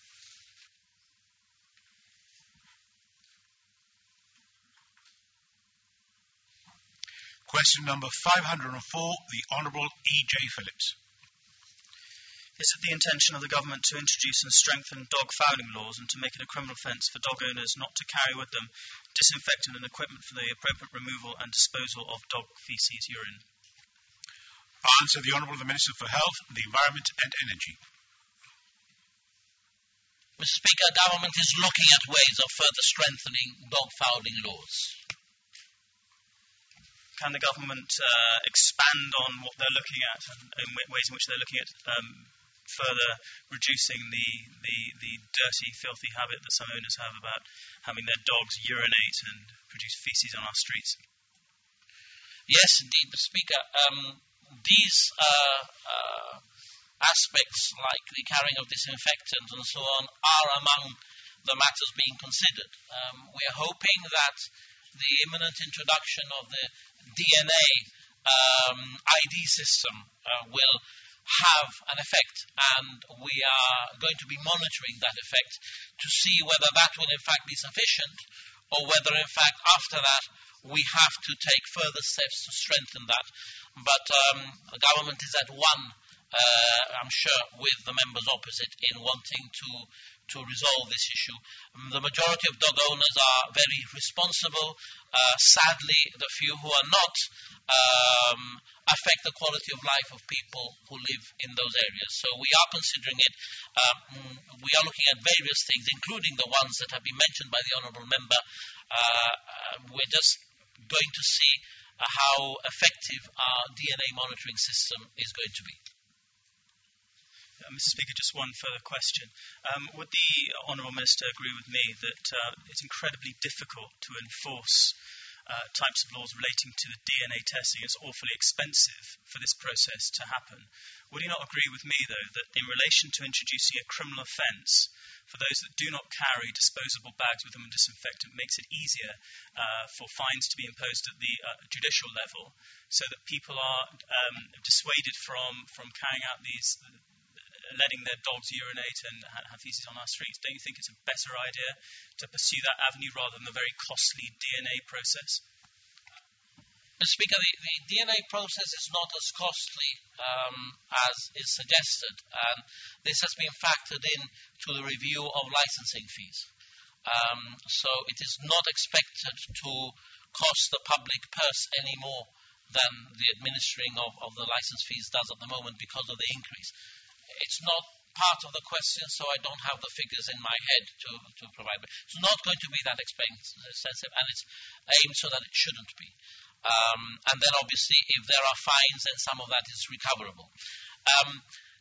[SPEAKER 5] Question number five hundred four, the Honourable E J Phillips.
[SPEAKER 10] Is it the intention of the government to introduce and strengthen dog fouling laws and to make it a criminal offence for dog owners not to carry with them disinfectant and equipment for the appropriate removal and disposal of dog faeces urine?
[SPEAKER 5] Answer the Honourable Minister for Health, the Environment and Energy.
[SPEAKER 9] Mister Speaker, government is looking at ways of further strengthening dog fouling laws.
[SPEAKER 10] Can the government uh, expand on what they're looking at and, and ways in which they're looking at um, further reducing the, the, the dirty, filthy habit that some owners have about having their dogs urinate and produce faeces on our streets?
[SPEAKER 9] Yes, indeed, Mister Speaker. Um, these uh, uh, aspects, like the carrying of disinfectant and so on, are among the matters being considered. Um, we are hoping that the imminent introduction of the D N A um, I D system uh, will have an effect, and we are going to be monitoring that effect to see whether that will in fact be sufficient, or whether in fact after that we have to take further steps to strengthen that. But um, the government is at one, uh, I'm sure, with the members opposite in wanting to to resolve this issue. Um, the majority of dog owners are very responsible. Uh, sadly, the few who are not um, affect the quality of life of people who live in those areas. So we are considering it. Um, we are looking at various things, including the ones that have been mentioned by the Honourable Member. Uh, we're just going to see uh, how effective our D N A monitoring system is going to be.
[SPEAKER 10] Uh, Mister Speaker, just one further question. Um, would the Honourable Minister agree with me that uh, it's incredibly difficult to enforce uh, types of laws relating to D N A testing? It's awfully expensive for this process to happen. Would he not agree with me, though, that in relation to introducing a criminal offence for those that do not carry disposable bags with them and disinfectant makes it easier uh, for fines to be imposed at the uh, judicial level, so that people are um, dissuaded from, from carrying out these letting their dogs urinate and have faeces on our streets? Don't you think it's a better idea to pursue that avenue rather than the very costly D N A process?
[SPEAKER 9] Mister Speaker, the, the D N A process is not as costly um, as is suggested, and this has been factored in to the review of licensing fees. Um, so it is not expected to cost the public purse any more than the administering of, of the license fees does at the moment because of the increase. It's not part of the question, so I don't have the figures in my head to, to provide. But it's not going to be that expensive, and it's aimed so that it shouldn't be. Um, and then, obviously, if there are fines, then some of that is recoverable. Um,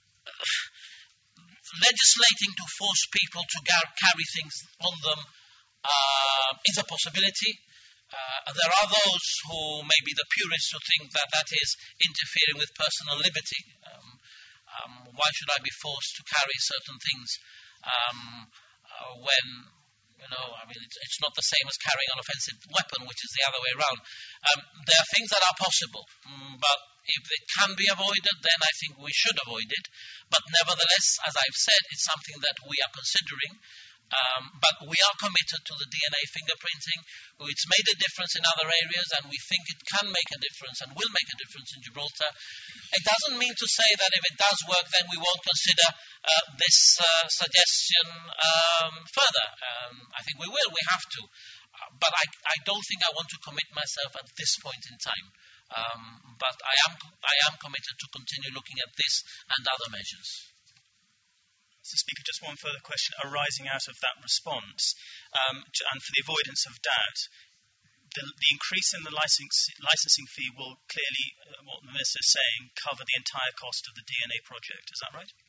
[SPEAKER 9] legislating to force people to gar- carry things on them uh, is a possibility. Uh, there are those who may be the purists who think that that is interfering with personal liberty. Um, Um, why should I be forced to carry certain things um, uh, when You know, I mean, it's, it's not the same as carrying an offensive weapon, which is the other way around. Um, there are things that are possible, mm, but if they can be avoided, then I think we should avoid it. But nevertheless, as I've said, it's something that we are considering. Um, but we are committed to the D N A fingerprinting. It's made a difference in other areas, and we think it can make a difference and will make a difference in Gibraltar. It doesn't mean to say that if it does work, then we won't consider uh, this uh, suggestion um, further. Um, I think we will. We have to. Uh, but I, I don't think I want to commit myself at this point in time. Um, but I am, I am committed to continue looking at this and other measures.
[SPEAKER 10] Mister Speaker, just one further question arising out of that response, um, and for the avoidance of doubt, the, the increase in the license, licensing fee will clearly, uh, what the Minister is saying, cover the entire cost of the D N A project. Is that right?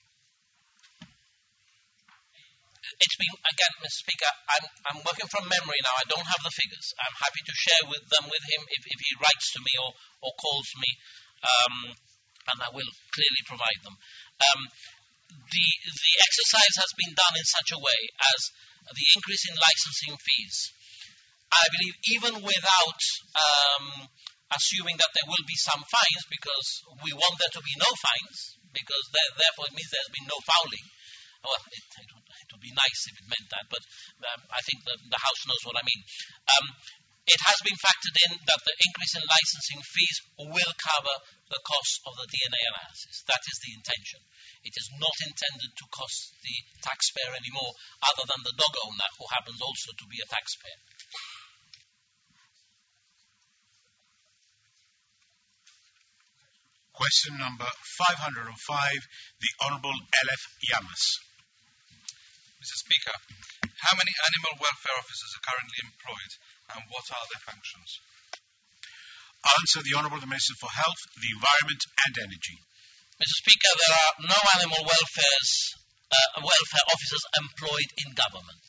[SPEAKER 9] It's been, again, Mister Speaker, I'm, I'm working from memory now. I don't have the figures. I'm happy to share with them with him if, if he writes to me or, or calls me, um, and I will clearly provide them. Um, The, the exercise has been done in such a way as the increase in licensing fees. I believe even without um, assuming that there will be some fines, because we want there to be no fines, because there, therefore it means there's been no fouling. Well, it, it, would, it would be nice if it meant that, but um, I think the, the House knows what I mean. Um, it has been factored in that the increase in licensing fees will cover the cost of the D N A analysis. That is the intention. It is not intended to cost the taxpayer anymore, other than the dog owner, who happens also to be a taxpayer.
[SPEAKER 5] Question number five hundred five, the Honourable L F Yamas.
[SPEAKER 6] Mister Speaker, how many animal welfare officers are currently employed, and what are their functions?
[SPEAKER 5] Answer the Honourable Minister for Health, the Environment and Energy.
[SPEAKER 9] Mister Speaker, there are no animal welfares, uh, welfare officers employed in government.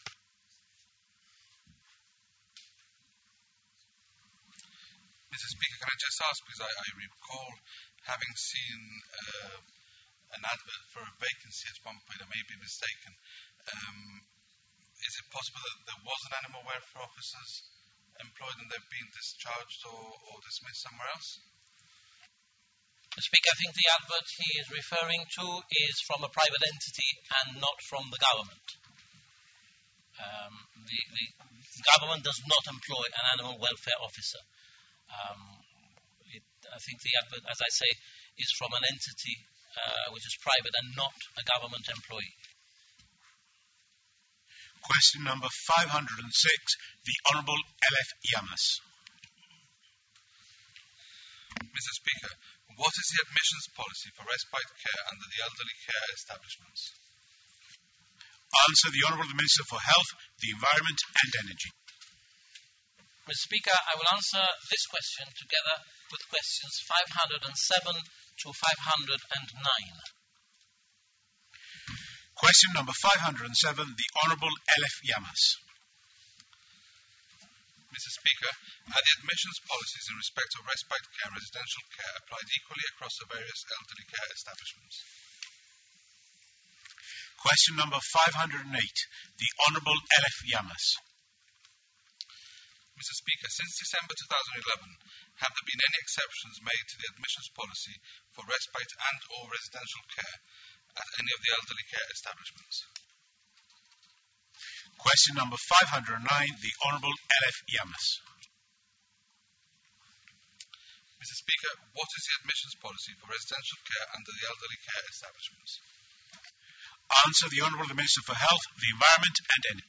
[SPEAKER 6] Mister Speaker, can I just ask, because I, I recall having seen uh, an advert for a vacancy at one point, I may be mistaken. Um, is it possible that there was an animal welfare officers employed and they've been discharged or, or dismissed somewhere else?
[SPEAKER 9] Mister Speaker, I think the advert he is referring to is from a private entity and not from the government. Um, the, the government does not employ an animal welfare officer. Um, it, I think the advert, as I say, is from an entity uh, which is private and not a government employee.
[SPEAKER 5] Question number five hundred six, the Honourable L F Yamas.
[SPEAKER 6] Mister Speaker, what is the admissions policy for respite care under the elderly care establishments?
[SPEAKER 5] Answer the Honourable Minister for Health, the Environment and Energy.
[SPEAKER 9] Mister Speaker, I will answer this question together with questions five hundred seven to five hundred nine.
[SPEAKER 5] Question number five hundred seven, the Honourable L F Yamas.
[SPEAKER 6] Mister Speaker, are the admissions policies in respect of respite care and residential care applied equally across the various elderly care establishments?
[SPEAKER 5] Question number five hundred eight, the Honourable L F Yamas.
[SPEAKER 6] Mister Speaker, since December two thousand eleven, have there been any exceptions made to the admissions policy for respite and or residential care at any of the elderly care establishments?
[SPEAKER 5] Question number five hundred nine, the Honourable L F Yamas.
[SPEAKER 6] Mister Speaker, what is the admissions policy for residential care under the elderly care establishments?
[SPEAKER 5] Answer the Honourable Minister for Health, the Environment and Energy.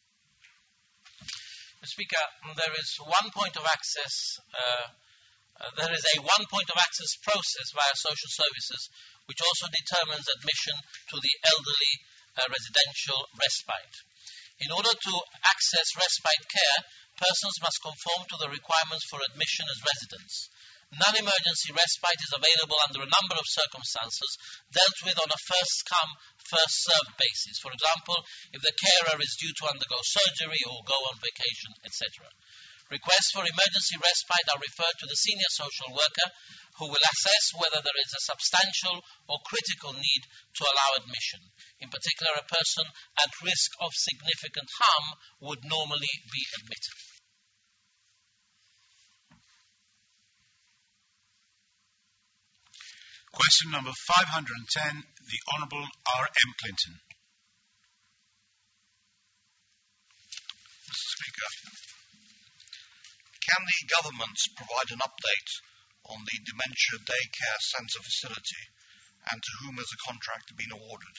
[SPEAKER 9] Mister Speaker, there is one point of access, uh, uh, there is a one point of access process via social services which also determines admission to the elderly uh, residential respite. In order to access respite care, persons must conform to the requirements for admission as residents. Non-emergency respite is available under a number of circumstances dealt with on a first-come, first-served basis. For example, if the carer is due to undergo surgery or go on vacation, et cetera. Requests for emergency respite are referred to the senior social worker, who will assess whether there is a substantial or critical need to allow admission. In particular, a person at risk of significant harm would normally be admitted.
[SPEAKER 5] Question number five hundred ten, the Honourable R M Clinton.
[SPEAKER 7] Mister Speaker, can the government provide an update on the Dementia Daycare Centre facility and to whom has the contract been awarded?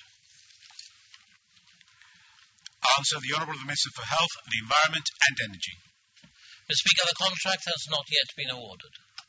[SPEAKER 5] Answer, the Honourable Minister for Health, the Environment and Energy.
[SPEAKER 9] Mister Speaker, the contract has not yet been awarded.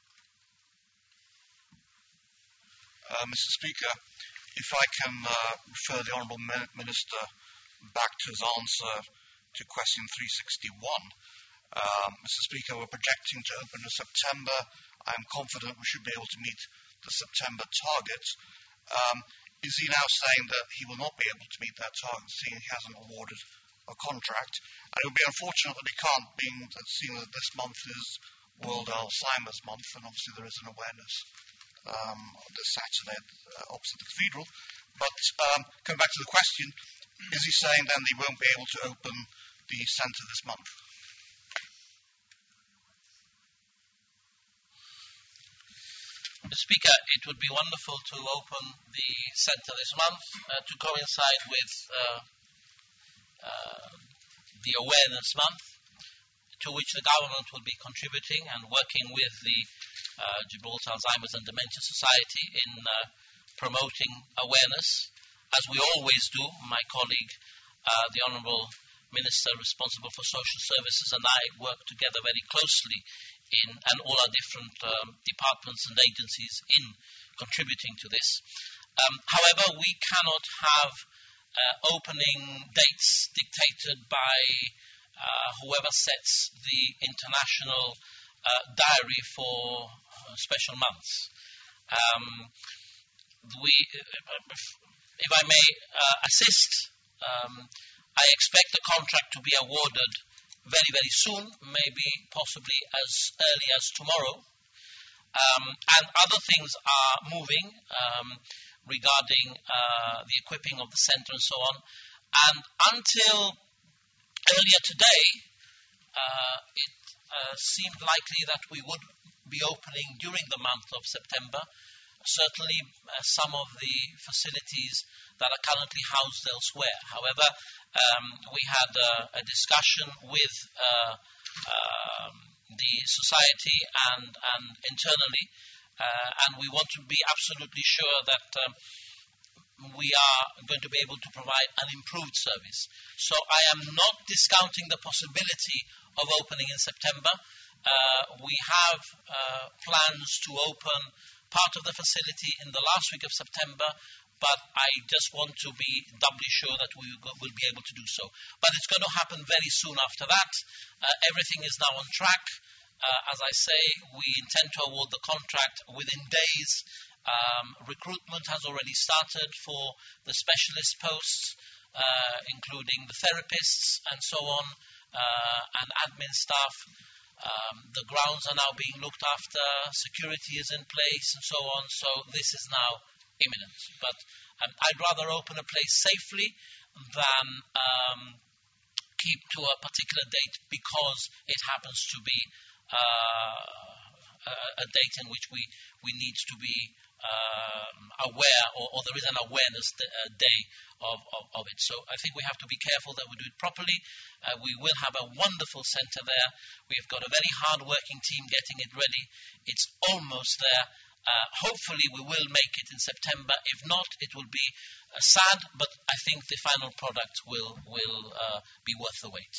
[SPEAKER 7] Uh, Mister Speaker, if I can uh, refer the Honourable Minister back to his answer to question three sixty-one. Uh, Mister Speaker, we're projecting to open in September. I'm confident we should be able to meet the September target. Um, is he now saying that he will not be able to meet that target, seeing he hasn't awarded a contract? And it would be unfortunate that he can't, being that seeing that this month is World Alzheimer's Month, and obviously there is an awareness um, this Saturday uh, opposite the cathedral. But um, coming back to the question, is he saying then that he won't be able to open the centre this month?
[SPEAKER 9] Mister Speaker, it would be wonderful to open the centre this month uh, to coincide with uh, uh, the Awareness Month, to which the government will be contributing and working with the uh, Gibraltar Alzheimer's and Dementia Society in uh, promoting awareness, as we always do. My colleague, uh, the Honourable Minister responsible for social services, and I work together very closely in, and all our different um, departments and agencies in contributing to this. Um, however, we cannot have uh, opening dates dictated by uh, whoever sets the international uh, diary for uh, special months. Um, we, if I may uh, assist, um, I expect the contract to be awarded very, very soon, maybe possibly as early as tomorrow. Um, and other things are moving um, regarding uh, the equipping of the centre and so on. And until earlier today, uh, it uh, seemed likely that we would be opening during the month of September. Certainly uh, some of the facilities that are currently housed elsewhere. However, um, we had uh, a discussion with uh, uh, the society and, and internally, uh, and we want to be absolutely sure that um, we are going to be able to provide an improved service. So I am not discounting the possibility of opening in September. Uh, we have uh, plans to open part of the facility in the last week of September, but I just want to be doubly sure that we will be able to do so. But it's going to happen very soon after that. Uh, everything is now on track. Uh, as I say, we intend to award the contract within days. Um, recruitment has already started for the specialist posts, uh, including the therapists and so on, uh, and admin staff. Um, the grounds are now being looked after, security is in place and so on, so this is now imminent. But um, I'd rather open a place safely than um, keep to a particular date because it happens to be uh, a, a date in which we, we need to be uh, aware, or, or there is an awareness d- uh, day of, of, of it. So I think we have to be careful that we do it properly. Uh, we will have a wonderful centre there. We've got a very hard-working team getting it ready. It's almost there. Uh, hopefully we will make it in September. If not, it will be uh, sad, but I think the final product will, will uh, be worth the wait.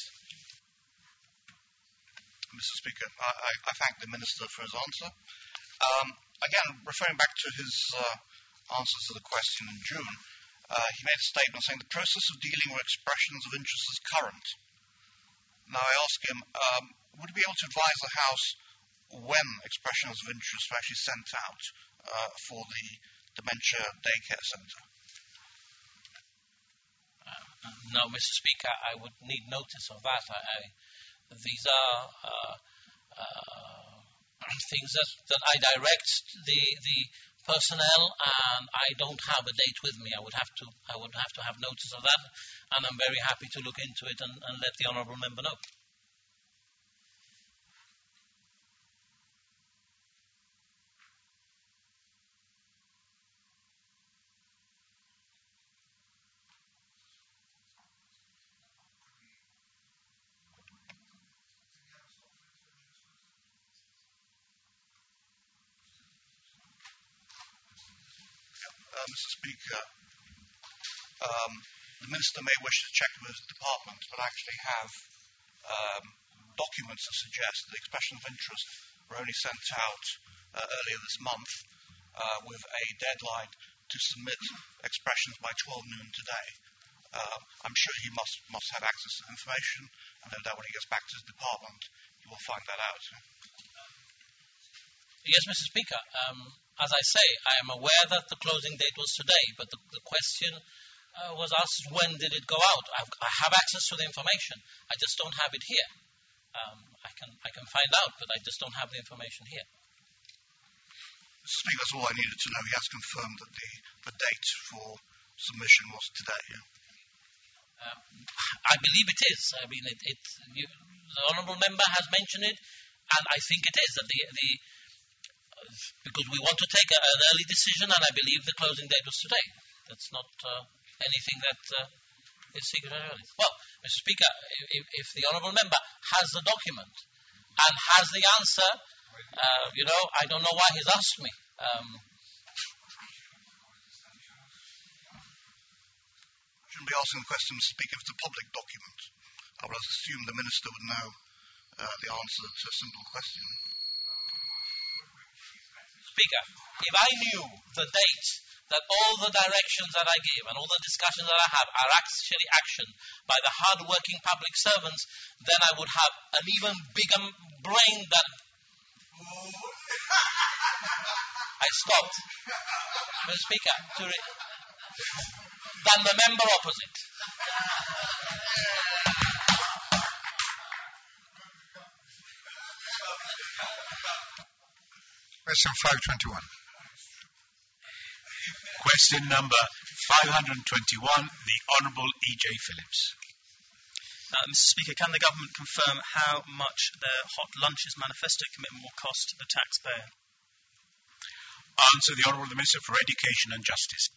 [SPEAKER 7] Mister Speaker, I, I, I thank the Minister for his answer. Um, again, referring back to his uh, answers to the question in June, uh, he made a statement saying the process of dealing with expressions of interest is current. Now I ask him, um, would he be able to advise the House when expressions of interest were actually sent out uh, for the Dementia Daycare Centre?
[SPEAKER 9] Uh, no, Mister Speaker, I would need notice of that. I, I these are uh, uh, things that, that I direct the the personnel, and I don't have a date with me. I would have to I would have to have notice of that, and I'm very happy to look into it and, and let the honourable member know.
[SPEAKER 7] Uh, Mister Speaker, um, the Minister may wish to check with the Department, but actually have um, documents that suggest that the expression of interest were only sent out uh, earlier this month uh, with a deadline to submit expressions by twelve noon today. Uh, I'm sure he must, must have access to information, and no doubt when he gets back to his department, he will find that out.
[SPEAKER 9] Yes, Mister Speaker. Um, as I say, I am aware that the closing date was today, but the, the question uh, was asked, when did it go out? I've, I have access to the information. I just don't have it here. Um, I can I can find out, but I just don't have the information here.
[SPEAKER 7] Mister Speaker, that's all I needed to know. He has confirmed that the, the date for submission was today. Yeah?
[SPEAKER 9] Um, I believe it is. I mean, it, it, you, the honourable member has mentioned it, and I think it is. That the, the because we want to take a, an early decision, and I believe the closing date was today. That's not uh, anything that uh, is secret. Well, Mister Speaker, if, if the honourable member has the document and has the answer, uh, you know, I don't know why he's asked me. Um,
[SPEAKER 7] Shouldn't be asking the question, Mister Speaker, if it's a public document. I would assume the Minister would know uh, the answer to a simple question.
[SPEAKER 9] Speaker, if I knew the date that all the directions that I give and all the discussions that I have are actually actioned by the hard-working public servants, then I would have an even bigger brain than... I stopped. Mister Speaker, to re- than the member opposite.
[SPEAKER 1] Question five twenty-one.
[SPEAKER 5] Question number five hundred twenty-one, the Honourable E J Phillips.
[SPEAKER 10] Uh, Mister Speaker, can the government confirm how much their hot lunches manifesto commitment will cost the taxpayer?
[SPEAKER 5] Answer the Honourable Minister for Education and Justice.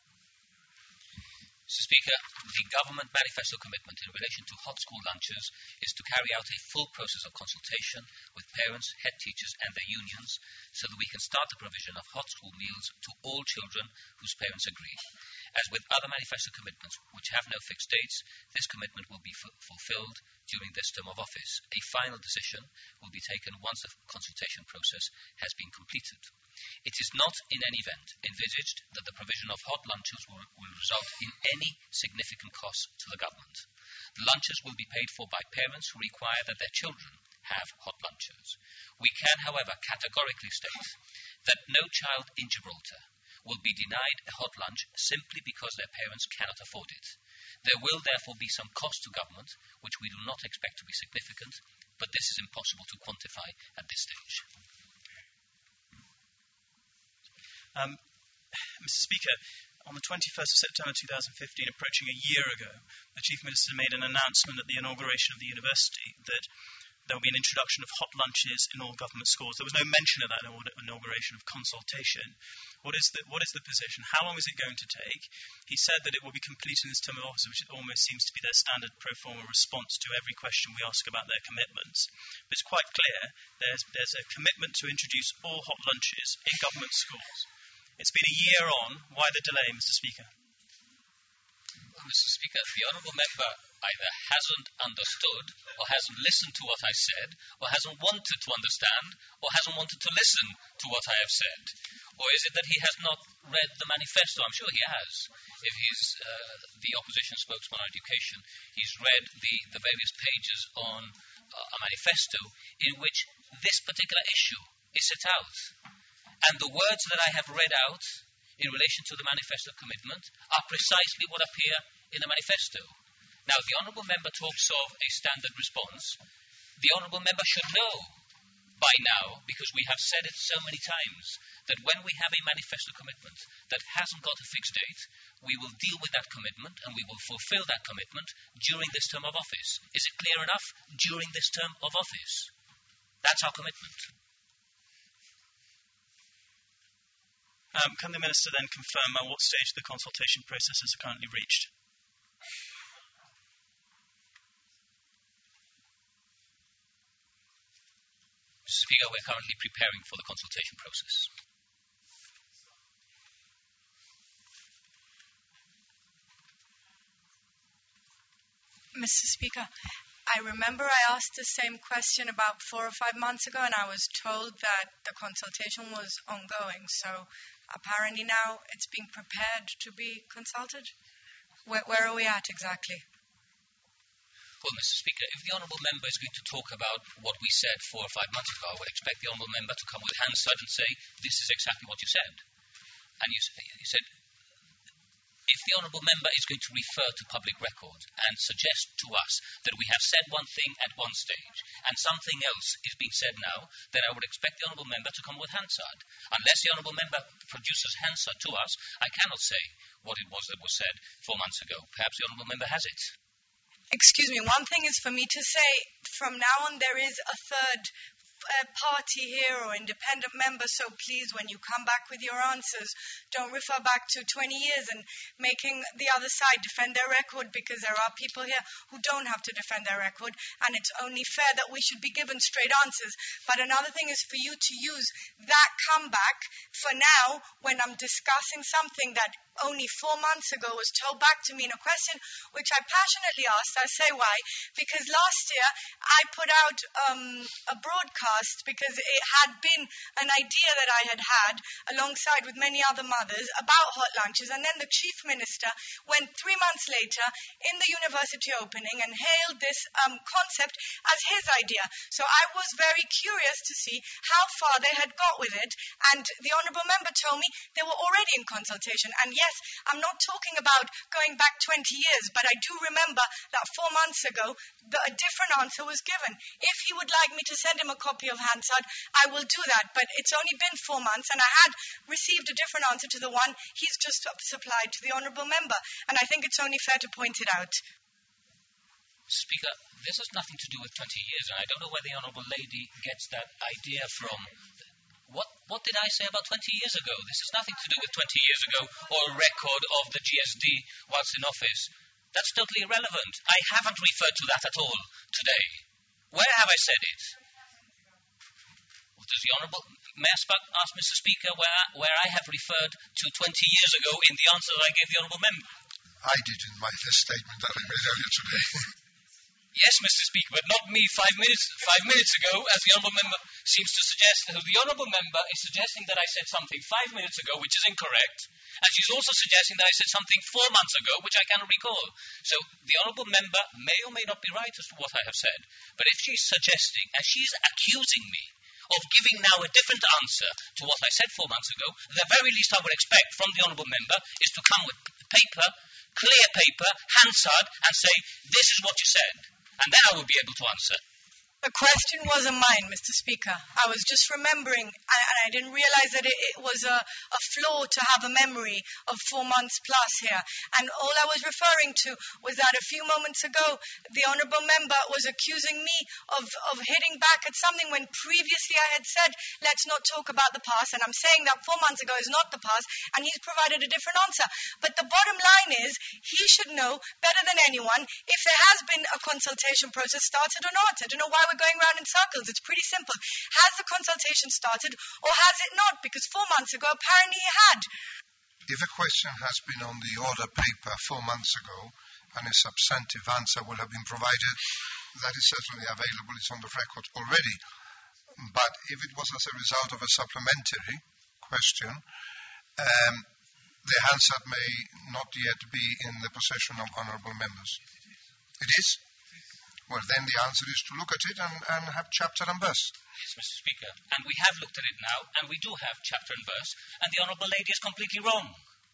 [SPEAKER 11] Mister Speaker, the government manifesto commitment in relation to hot school lunches is to carry out a full process of consultation with parents, head teachers and their unions so that we can start the provision of hot school meals to all children whose parents agree. As with other manifesto commitments which have no fixed dates, this commitment will be f- fulfilled during this term of office. A final decision will be taken once the consultation process has been completed. It is not in any event envisaged that the provision of hot lunches will, will result in any significant cost to the government. The lunches will be paid for by parents who require that their children have hot lunches. We can, however, categorically state that no child in Gibraltar will be denied a hot lunch simply because their parents cannot afford it. There will therefore be some cost to government, which we do not expect to be significant, but this is impossible to quantify at this stage.
[SPEAKER 10] Um, Mister Speaker, on the twenty-first of September two thousand fifteen, approaching a year ago, the Chief Minister made an announcement at the inauguration of the university that there will be an introduction of hot lunches in all government schools. There was no mention of that inauguration of consultation. What is the, what is the position? How long is it going to take? He said that it will be complete in this term of office, which almost seems to be their standard pro forma response to every question we ask about their commitments. But it's quite clear there's, there's a commitment to introduce all hot lunches in government schools. It's been a year on. Why the delay, Mister Speaker?
[SPEAKER 11] Well, Mister Speaker, the honourable member either hasn't understood or hasn't listened to what I said or hasn't wanted to understand or hasn't wanted to listen to what I have said. Or is it that he has not read the manifesto? I'm sure he has. If he's uh, the opposition spokesman on education, he's read the, the various pages on uh, a manifesto in which this particular issue is set out. And the words that I have read out in relation to the manifesto commitment are precisely what appear in the manifesto. Now, the honourable member talks of a standard response. The honourable member should know by now, because we have said it so many times, that when we have a manifesto commitment that hasn't got a fixed date, we will deal with that commitment and we will fulfil that commitment during this term of office. Is it clear enough? During this term of office. That's our commitment.
[SPEAKER 10] Um, can the Minister then confirm at what stage the consultation process is currently reached?
[SPEAKER 11] Speaker, we're currently preparing for the consultation process.
[SPEAKER 4] Mister Speaker, I remember I asked the same question about four or five months ago, and I was told that the consultation was ongoing. So apparently now it's being prepared to be consulted. Where, where are we at exactly?
[SPEAKER 11] Well, Mister Speaker, if the honourable member is going to talk about what we said four or five months ago, I would expect the honourable member to come with Hansard and say, this is exactly what you said. And you, you said, if the honourable member is going to refer to public record and suggest to us that we have said one thing at one stage and something else is being said now, then I would expect the honourable member to come with Hansard. Unless the honourable member produces Hansard to us, I cannot say what it was that was said four months ago. Perhaps the honourable member has it.
[SPEAKER 4] Excuse me, one thing is for me to say, from now on there is a third uh, party here or independent member, so please, when you come back with your answers, don't refer back to twenty years and making the other side defend their record, because there are people here who don't have to defend their record, and it's only fair that we should be given straight answers. But another thing is for you to use that comeback for now, when I'm discussing something that only four months ago was told back to me in a question which I passionately asked. I say why. Because last year I put out um, a broadcast because it had been an idea that I had had alongside with many other mothers about hot lunches, and then the Chief Minister went three months later in the university opening and hailed this um, concept as his idea. So I was very curious to see how far they had got with it, and the Honourable Member told me they were already in consultation. And yes, I'm not talking about going back twenty years, but I do remember that four months ago the, a different answer was given. If he would like me to send him a copy of Hansard, I will do that, but it's only been four months and I had received a different answer to the one he's just supplied to the Honourable Member, and I think it's only fair to point it out.
[SPEAKER 11] Speaker, this has nothing to do with twenty years, and I don't know where the Honourable Lady gets that idea from. What what did I say about twenty years ago? This has nothing to do with twenty years ago or a record of the G S D whilst in office. That's totally irrelevant. I haven't referred to that at all today. Where have I said it? Well, does the Honourable... May I ask Mister Speaker where, where I have referred to twenty years ago in the answer that I gave the Honourable Member?
[SPEAKER 1] I did in my statement that I made earlier today.
[SPEAKER 11] Yes, Mister Speaker, but not me five minutes five minutes ago, as the Honourable Member seems to suggest. The Honourable Member is suggesting that I said something five minutes ago, which is incorrect, and she's also suggesting that I said something four months ago, which I cannot recall. So the Honourable Member may or may not be right as to what I have said, but if she's suggesting, and she's accusing me of giving now a different answer to what I said four months ago, the very least I would expect from the Honourable Member is to come with paper, clear paper, Hansard, and say, this is what you said. And then I will be able to answer.
[SPEAKER 4] The question wasn't mine, Mister Speaker. I was just remembering, and I didn't realize that it, it was a, a flaw to have a memory of four months plus here. And all I was referring to was that a few moments ago, the Honourable Member was accusing me of, of hitting back at something when previously I had said, let's not talk about the past. And I'm saying that four months ago is not the past, and he's provided a different answer. But the bottom line is, he should know better than anyone if there has been a consultation process started or not. I don't know why we're going round in circles. It's pretty simple. Has the consultation started or has it not? Because four months ago, apparently it had.
[SPEAKER 1] If a question has been on the order paper four months ago and a substantive answer will have been provided, that is certainly available. It's on the record already. But if it was as a result of a supplementary question, um, the answer may not yet be in the possession of honourable members. It is? Well, then the answer is to look at it and, and have chapter and verse.
[SPEAKER 11] Yes, Mister Speaker, and we have looked at it now, and we do have chapter and verse, and the Honourable Lady is completely wrong.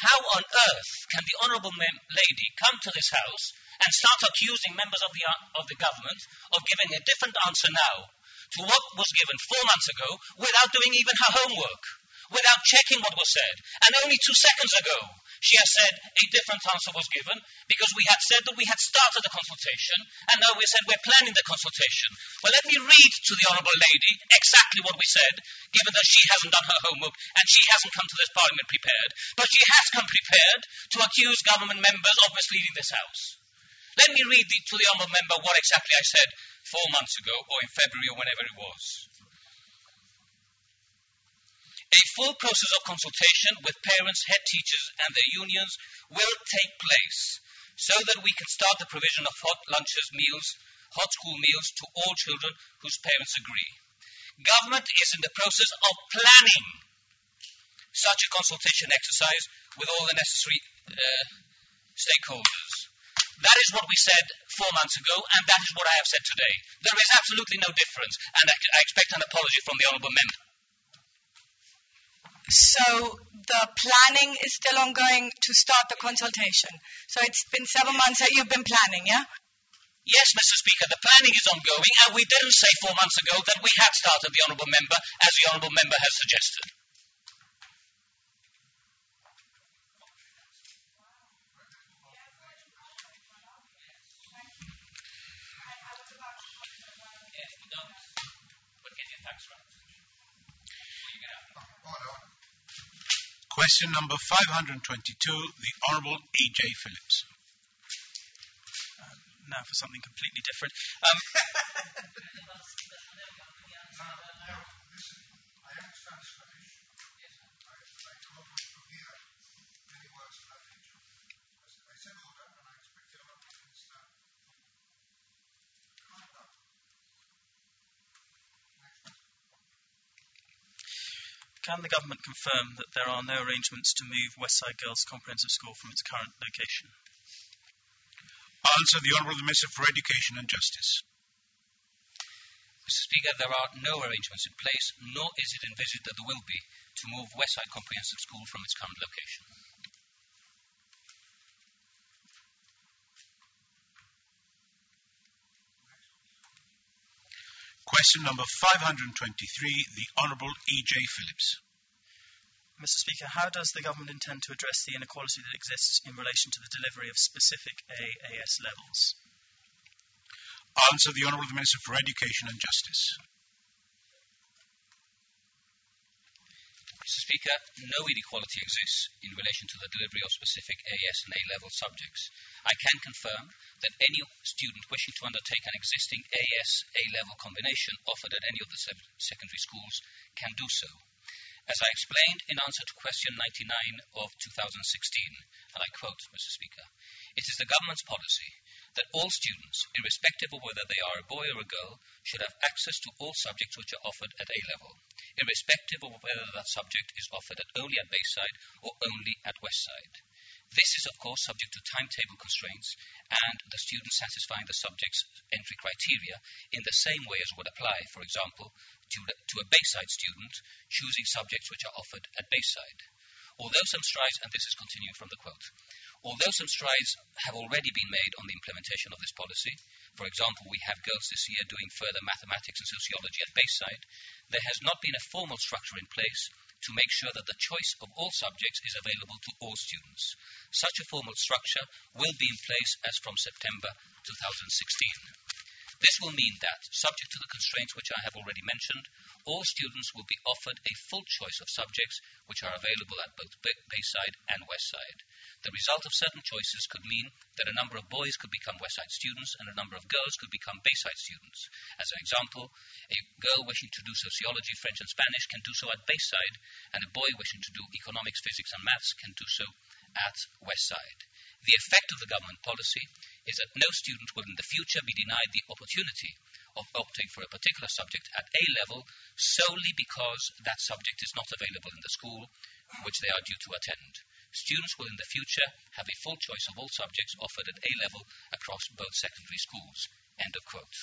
[SPEAKER 11] How on earth can the Honourable mem- Lady come to this House and start accusing members of the, uh, of the government of giving a different answer now to what was given four months ago without doing even her homework, without checking what was said? And only two seconds ago she has said a different answer was given because we had said that we had started the consultation and now we said we're planning the consultation. Well, let me read to the Honourable Lady exactly what we said, given that she hasn't done her homework and she hasn't come to this Parliament prepared. But she has come prepared to accuse government members of misleading this House. Let me read the, to the Honourable Member what exactly I said four months ago or in February or whenever it was. A full process of consultation with parents, head teachers and their unions will take place so that we can start the provision of hot lunches, meals, hot school meals to all children whose parents agree. Government is in the process of planning such a consultation exercise with all the necessary uh, stakeholders. That is what we said four months ago, and that is what I have said today. There is absolutely no difference, and I, I expect an apology from the Honourable Member.
[SPEAKER 4] So the planning is still ongoing to start the consultation. So it's been seven months that you've been planning, yeah?
[SPEAKER 11] Yes, Mister Speaker, the planning is ongoing, and we didn't say four months ago that we had started the Honourable Member, as the Honourable Member has suggested.
[SPEAKER 5] Question number five hundred twenty-two, the Honourable E J Phillips.
[SPEAKER 10] Uh, now for something completely different. Um, Can the government confirm that there are no arrangements to move Westside Girls Comprehensive School from its current location?
[SPEAKER 5] Answer, the Honourable Minister for Education and Justice.
[SPEAKER 11] Mister Speaker, there are no arrangements in place, nor is it envisaged that there will be, to move Westside Comprehensive School from its current location.
[SPEAKER 5] Question number five hundred twenty-three, the Honourable E J Phillips.
[SPEAKER 10] Mister Speaker, how does the government intend to address the inequality that exists in relation to the delivery of specific A A S levels?
[SPEAKER 5] Answer, the Honourable Minister for Education and Justice.
[SPEAKER 11] Mister Speaker, no inequality exists in relation to the delivery of specific A S and A-level subjects. I can confirm that any student wishing to undertake an existing A S A-level combination offered at any of the secondary schools can do so. As I explained in answer to question ninety-nine of two thousand sixteen, and I quote, Mister Speaker, it is the government's policy that all students, irrespective of whether they are a boy or a girl, should have access to all subjects which are offered at A-level, irrespective of whether that subject is offered at only at Bayside or only at Westside. This is, of course, subject to timetable constraints and the student satisfying the subject's entry criteria in the same way as would apply, for example, to, to a Bayside student choosing subjects which are offered at Bayside. Although some strides, and this is continuing from the quote, although some strides have already been made on the implementation of this policy, for example, we have girls this year doing further mathematics and sociology at Bayside, there has not been a formal structure in place to make sure that the choice of all subjects is available to all students. Such a formal structure will be in place as from September two thousand sixteen. This will mean that, subject to the constraints which I have already mentioned, all students will be offered a full choice of subjects which are available at both Bayside and Westside. The result of certain choices could mean that a number of boys could become Westside students and a number of girls could become Bayside students. As an example, a girl wishing to do sociology, French and Spanish can do so at Bayside, and a boy wishing to do economics, physics and maths can do so at Westside. The effect of the government policy is that no student will in the future be denied the opportunity of opting for a particular subject at A level solely because that subject is not available in the school which they are due to attend. Students will in the future have a full choice of all subjects offered at A level across both secondary schools. End of quote.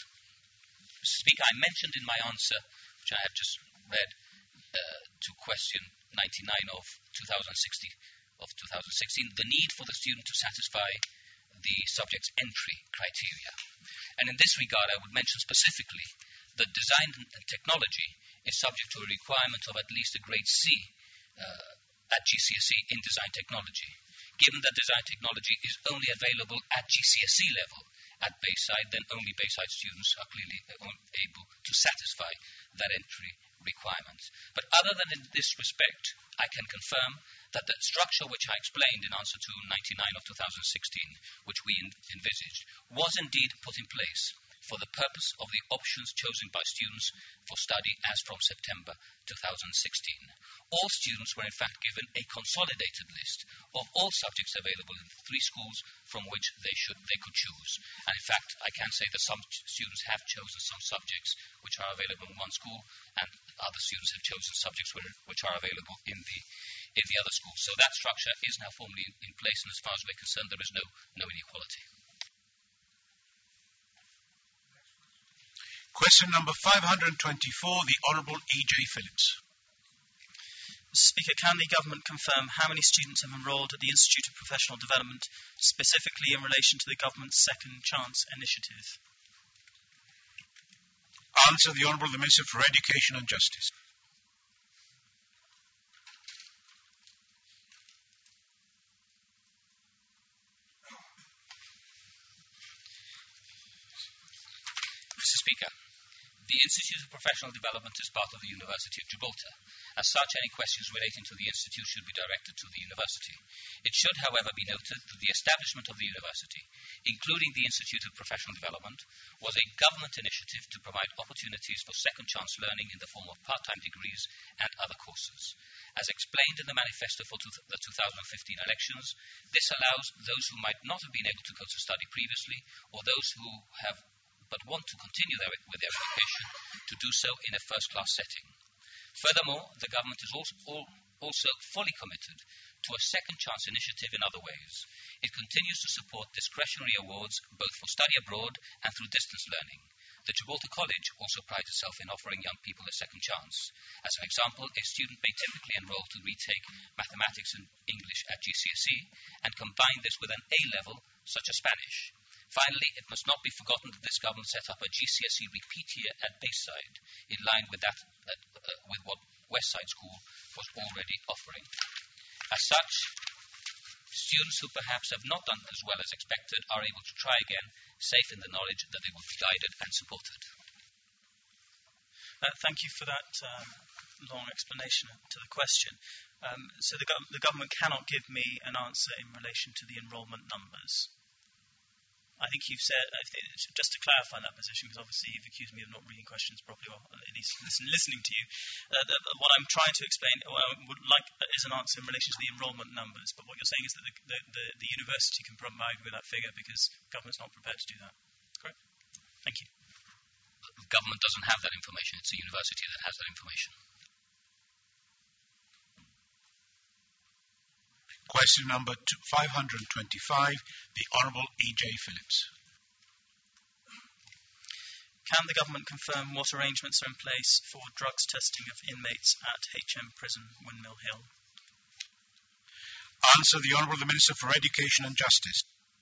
[SPEAKER 11] Mister Speaker, I mentioned in my answer, which I have just read, uh, to question ninety-nine of two thousand sixteen, of two thousand sixteen, the need for the student to satisfy the subject's entry criteria. And in this regard, I would mention specifically that design and technology is subject to a requirement of at least a grade C uh, at G C S E in design technology. Given that design technology is only available at G C S E level at Bayside, then only Bayside students are clearly able to satisfy that entry requirement. But other than in this respect, I can confirm that the structure which I explained in answer to ninety-nine of two thousand sixteen, which we en- envisaged, was indeed put in place for the purpose of the options chosen by students for study as from September two thousand sixteen. All students were in fact given a consolidated list of all subjects available in the three schools from which they should they could choose. And in fact, I can say that some students have chosen some subjects which are available in one school, and other students have chosen subjects where, which are available in the in the other schools. So that structure is now formally in, in place, and as far as we're concerned, there is no no inequality.
[SPEAKER 5] Question number five hundred twenty-four, the Honourable E J Phillips.
[SPEAKER 10] Mister Speaker, can the government confirm how many students have enrolled at the Institute of Professional Development, specifically in relation to the government's Second Chance initiative?
[SPEAKER 5] Answer, the Honourable the Minister for Education and Justice.
[SPEAKER 11] Mister Speaker, the Institute of Professional Development is part of the University of Gibraltar. As such, any questions relating to the Institute should be directed to the University. It should, however, be noted that the establishment of the University, including the Institute of Professional Development, was a government initiative to provide opportunities for second chance learning in the form of part-time degrees and other courses. As explained in the manifesto for the two thousand fifteen elections, this allows those who might not have been able to go to study previously, or those who have but want to continue their, with their education, to do so in a first-class setting. Furthermore, the government is also, also fully committed to a second chance initiative in other ways. It continues to support discretionary awards both for study abroad and through distance learning. The Gibraltar College also prides itself in offering young people a second chance. As an example, a student may typically enroll to retake mathematics and English at G C S E and combine this with an A-level, such as Spanish. Finally, it must not be forgotten that this government set up a G C S E repeat year at Bayside, in line with that uh, uh, with what Westside School was already offering. As such, students who perhaps have not done as well as expected are able to try again, safe in the knowledge that they will be guided and supported.
[SPEAKER 10] Uh, thank you for that um, long explanation to the question. Um, so the, go- the government cannot give me an answer in relation to the enrolment numbers. I think you've said, I think, just to clarify that position, because obviously you've accused me of not reading questions properly, or at least listen, listening to you. Uh, the, what I'm trying to explain, what I would like is an answer in relation to the enrolment numbers, but what you're saying is that the, the, the, the university can provide with that figure because the government's not prepared to do that. Correct? Thank you.
[SPEAKER 11] The government doesn't have that information. It's the university that has that information.
[SPEAKER 5] Question number five hundred twenty-five, the Honourable E J Phillips.
[SPEAKER 10] Can the government confirm what arrangements are in place for drugs testing of inmates at H M Prison, Windmill Hill?
[SPEAKER 5] Answer, the Honourable the Minister for Education and Justice.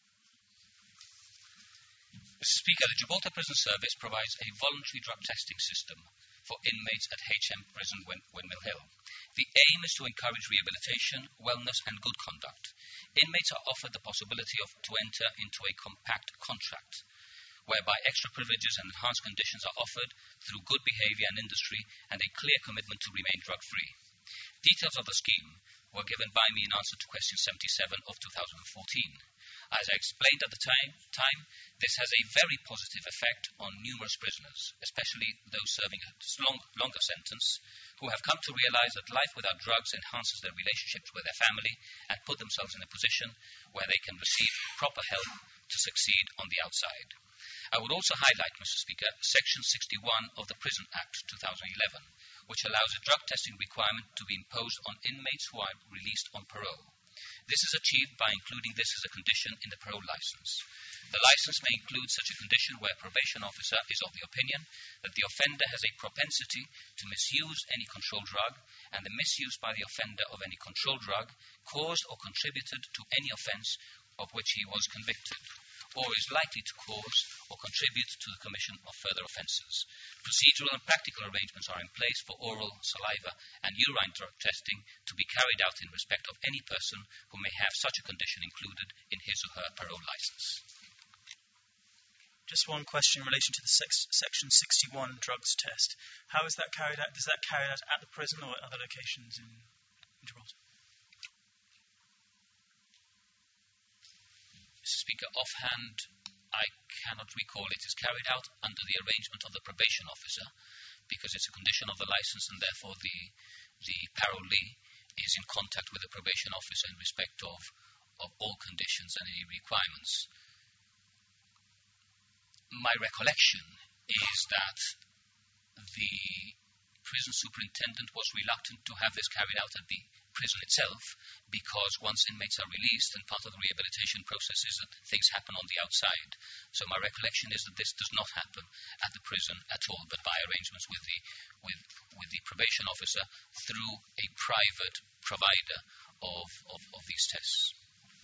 [SPEAKER 11] Mister Speaker, the Gibraltar Prison Service provides a voluntary drug testing system for inmates at H M Prison, Windmill Hill. The aim is to encourage rehabilitation, wellness and good conduct. Inmates are offered the possibility of to enter into a compact contract, whereby extra privileges and enhanced conditions are offered through good behaviour and industry and a clear commitment to remain drug-free. Details of the scheme were given by me in answer to question seventy-seven of two thousand fourteen. As I explained at the time, time, this has a very positive effect on numerous prisoners, especially those serving a long, longer sentence, who have come to realize that life without drugs enhances their relationships with their family and put themselves in a position where they can receive proper help to succeed on the outside. I would also highlight, Mister Speaker, Section sixty-one of the Prison Act two thousand eleven, which allows a drug testing requirement to be imposed on inmates who are released on parole. This is achieved by including this as a condition in the parole license. The license may include such a condition where a probation officer is of the opinion that the offender has a propensity to misuse any controlled drug, and the misuse by the offender of any controlled drug caused or contributed to any offence of which he was convicted, or is likely to cause or contribute to the commission of further offences. Procedural and practical arrangements are in place for oral, saliva, and urine drug testing to be carried out in respect of any person who may have such a condition included in his or her parole license.
[SPEAKER 10] Just one question in relation to the sex, Section sixty-one drugs test. How is that carried out? Is that carried out at the prison or at other locations in, in Gibraltar?
[SPEAKER 11] Mister Speaker, offhand, I cannot recall. It is carried out under the arrangement of the probation officer because it's a condition of the license, and therefore the, the parolee is in contact with the probation officer in respect of, of all conditions and any requirements. My recollection is that the prison superintendent was reluctant to have this carried out at the prison itself because once inmates are released, and part of the rehabilitation process is that things happen on the outside. So my recollection is that this does not happen at the prison at all, but by arrangements with the with with the probation officer through a private provider of, of, of these tests.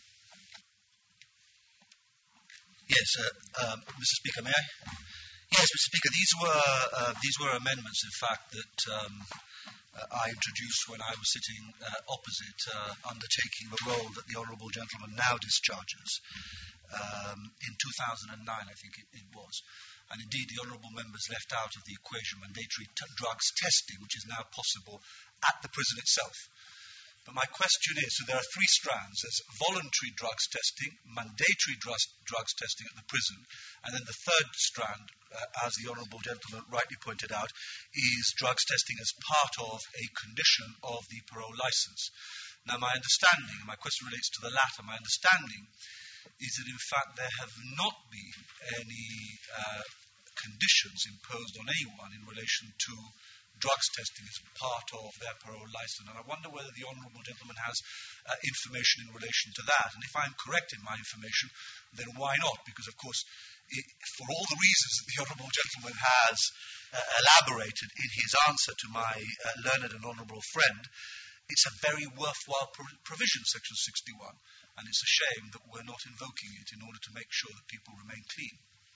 [SPEAKER 3] Yes, uh, um, Mister Speaker, may I? Yes, Mister Speaker, these were uh, these were amendments, in fact, that um, uh, I introduced when I was sitting uh, opposite, uh, undertaking the role that the honourable gentleman now discharges. Um, in two thousand nine, I think it, it was. And indeed, the honourable members left out of the equation mandatory t- drugs testing, which is now possible at the prison itself. But my question is, so there are three strands. There's voluntary drugs testing, mandatory drugs, drugs testing at the prison, and then the third strand, uh, as the honourable gentleman rightly pointed out, is drugs testing as part of a condition of the parole licence. Now, my understanding, and my question relates to the latter, my understanding is that, in fact, there have not been any uh, conditions imposed on anyone in relation to drugs testing as part of their parole license. And I wonder whether the honourable gentleman has uh, information in relation to that. And if I'm correct in my information, then why not? Because, of course, it, for all the reasons that the honourable gentleman has uh, elaborated in his answer to my uh, learned and honourable friend, it's a very worthwhile pro- provision, Section sixty-one. And it's a shame that we're not invoking it in order to make sure that people remain clean.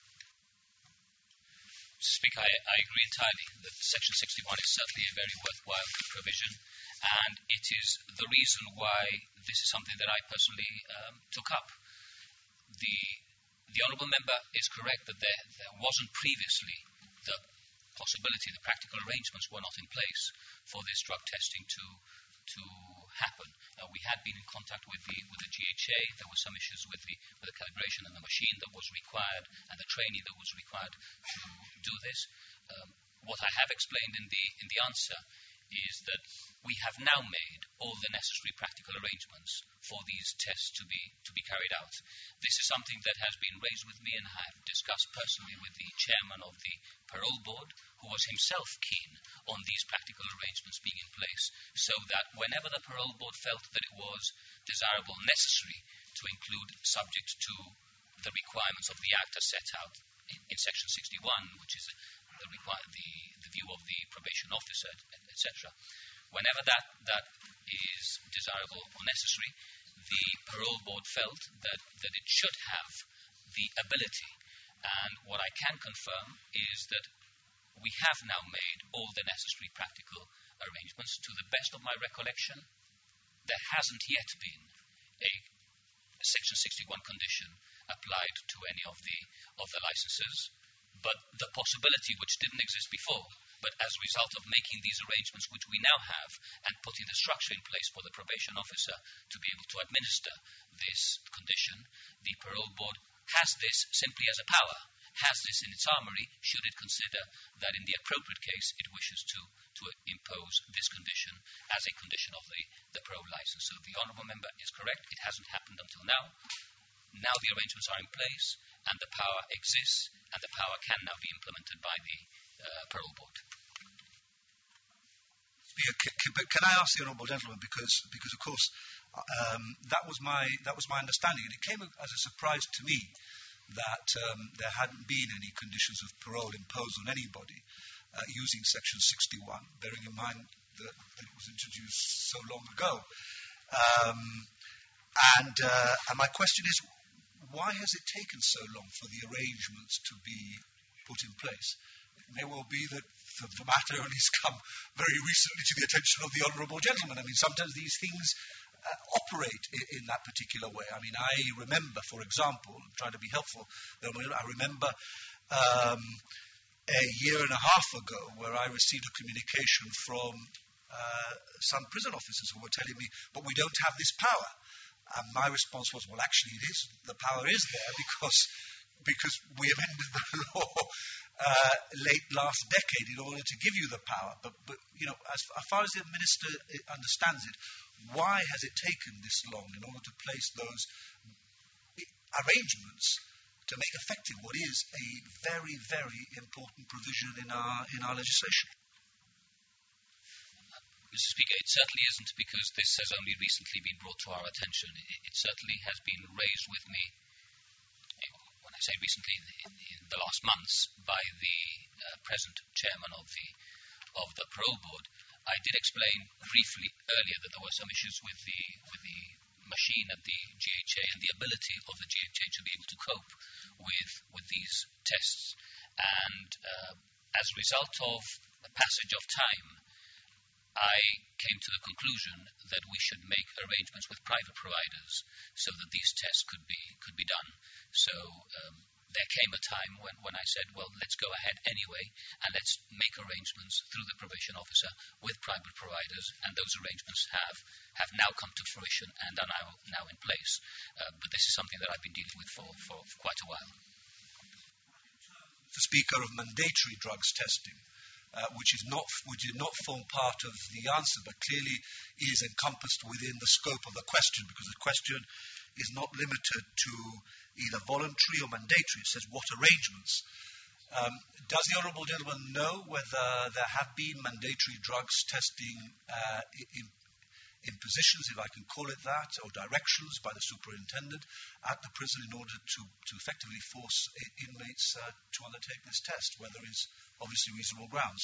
[SPEAKER 11] Mister Speaker, I, I agree entirely that Section sixty-one is certainly a very worthwhile provision, and it is the reason why this is something that I personally um, took up. The, the honourable member is correct that there, there wasn't previously the possibility, the practical arrangements were not in place for this drug testing to to happen. Uh, we had been in contact with the with the G H A. There were some issues with the with the calibration and the machine that was required and the training that was required to do this. Um, what I have explained in the in the answer is that we have now made all the necessary practical arrangements for these tests to be to be carried out. This is something that has been raised with me, and I have discussed personally with the chairman of the parole board, who was himself keen on these practical arrangements being in place, so that whenever the parole board felt that it was desirable, necessary to include, subject to the requirements of the Act as set out in, in Section sixty-one, which is the, require, the, the view of the probation officer, et cetera. Whenever that, that is desirable or necessary, the parole board felt that, that it should have the ability. And what I can confirm is that we have now made all the necessary practical arrangements. To the best of my recollection, there hasn't yet been a, a Section sixty-one condition applied to any of the of the licenses, but the possibility, which didn't exist before, but as a result of making these arrangements, which we now have, and putting the structure in place for the probation officer to be able to administer this condition, the parole board has this simply as a power, has this in its armory, should it consider that in the appropriate case it wishes to, to impose this condition as a condition of the, the parole license. So the honourable member is correct, it hasn't happened until now. Now the arrangements are in place, and the power exists, and the power can now be implemented by the uh, parole board.
[SPEAKER 3] Can, can, can I ask the honourable gentleman, because, because of course Um, that was my that was my understanding, and it came as a surprise to me that um, there hadn't been any conditions of parole imposed on anybody uh, using Section sixty-one, bearing in mind that, that it was introduced so long ago. Um, and, uh, and my question is, why has it taken so long for the arrangements to be put in place? It may well be that the, the matter only has come very recently to the attention of the honourable gentleman. I mean, sometimes these things uh, operate in, in that particular way. I mean, I remember, for example, I'm trying to be helpful, I remember um, a year and a half ago where I received a communication from uh, some prison officers who were telling me, but we don't have this power. And my response was, well, actually it is. The power is there because because we amended the law uh, late last decade in order to give you the power. But, but you know, as, as far as the minister understands it, why has it taken this long in order to place those arrangements to make effective what is a very, very important provision in our in our legislation?
[SPEAKER 11] Mister Speaker, it certainly isn't because this has only recently been brought to our attention. It, it certainly has been raised with me, when I say recently, in, in the last months, by the uh, present chairman of the of the parole board. I did explain briefly earlier that there were some issues with the with the machine at the G H A and the ability of the G H A to be able to cope with with these tests. And uh, as a result of the passage of time, I came to the conclusion that we should make arrangements with private providers so that these tests could be could be done. So um, there came a time when, when I said, well, let's go ahead anyway, and let's make arrangements through the probation officer with private providers, and those arrangements have, have now come to fruition and are now, now in place. Uh, but this is something that I've been dealing with for, for, for quite a while.
[SPEAKER 3] The Speaker, of mandatory drugs testing, Uh, which is not which did not form part of the answer, but clearly is encompassed within the scope of the question, because the question is not limited to either voluntary or mandatory. It says what arrangements. Um, does the honourable gentleman know whether there have been mandatory drugs testing uh, in, in positions, if I can call it that, or directions by the superintendent at the prison in order to, to effectively force inmates uh, to undertake this test, where there is obviously reasonable grounds?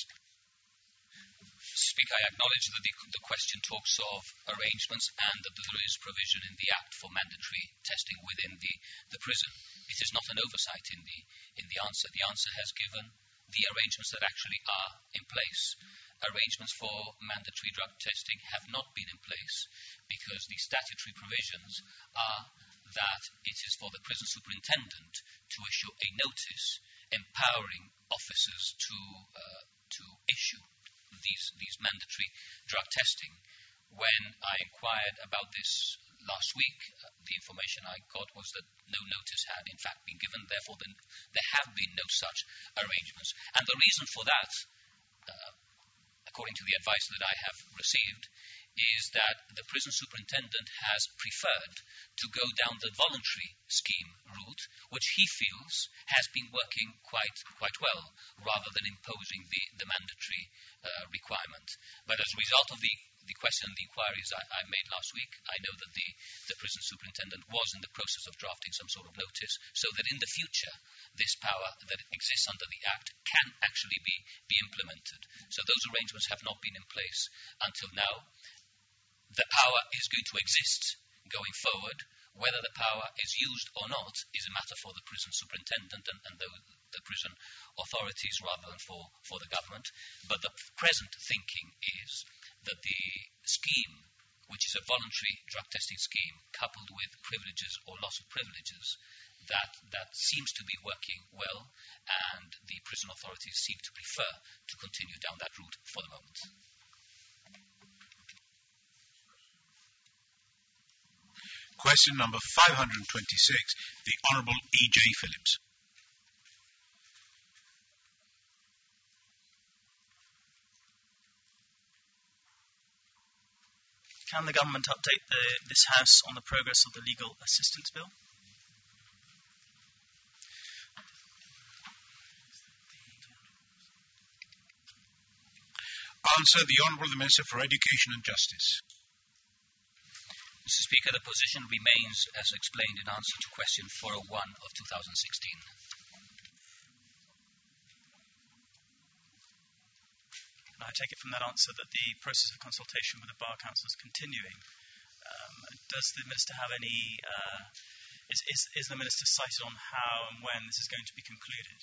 [SPEAKER 11] Speaker, I acknowledge that the, the question talks of arrangements and that there is provision in the Act for mandatory testing within the, the prison. It is not an oversight in the, in the answer. The answer has given the arrangements that actually are in place. Arrangements for mandatory drug testing have not been in place because the statutory provisions are that it is for the prison superintendent to issue a notice empowering officers to uh, to issue these these mandatory drug testing. When I inquired about this last week, uh, the information I got was that no notice had in fact been given. Therefore, then there have been no such arrangements. And the reason for that, uh, according to the advice that I have received, is that the prison superintendent has preferred to go down the voluntary scheme route, which he feels has been working quite quite well, rather than imposing the, the mandatory uh, requirement. But as a result of the, the question and the inquiries I, I made last week, I know that the, the prison superintendent was in the process of drafting some sort of notice, so that in the future this power that exists under the Act can actually be, be implemented. So those arrangements have not been in place until now. The power is going to exist going forward. Whether the power is used or not is a matter for the prison superintendent and, and the, the prison authorities rather than for, for the government. But the present thinking is that the scheme, which is a voluntary drug testing scheme coupled with privileges or loss of privileges, that, that seems to be working well, and the prison authorities seem to prefer to continue down that route for the moment.
[SPEAKER 5] Question number five hundred twenty-six, the Honourable E J Phillips.
[SPEAKER 10] Can the government update the, this House on the progress of the legal assistance bill?
[SPEAKER 5] Answer, the Honourable the Minister for Education and Justice.
[SPEAKER 11] Mister Speaker, the position remains as explained in answer to question four oh one of two thousand sixteen.
[SPEAKER 10] I take it from that answer that the process of consultation with the Bar Council is continuing. Um, does the Minister have any, uh, is, is, is the Minister cited on how and when this is going to be concluded?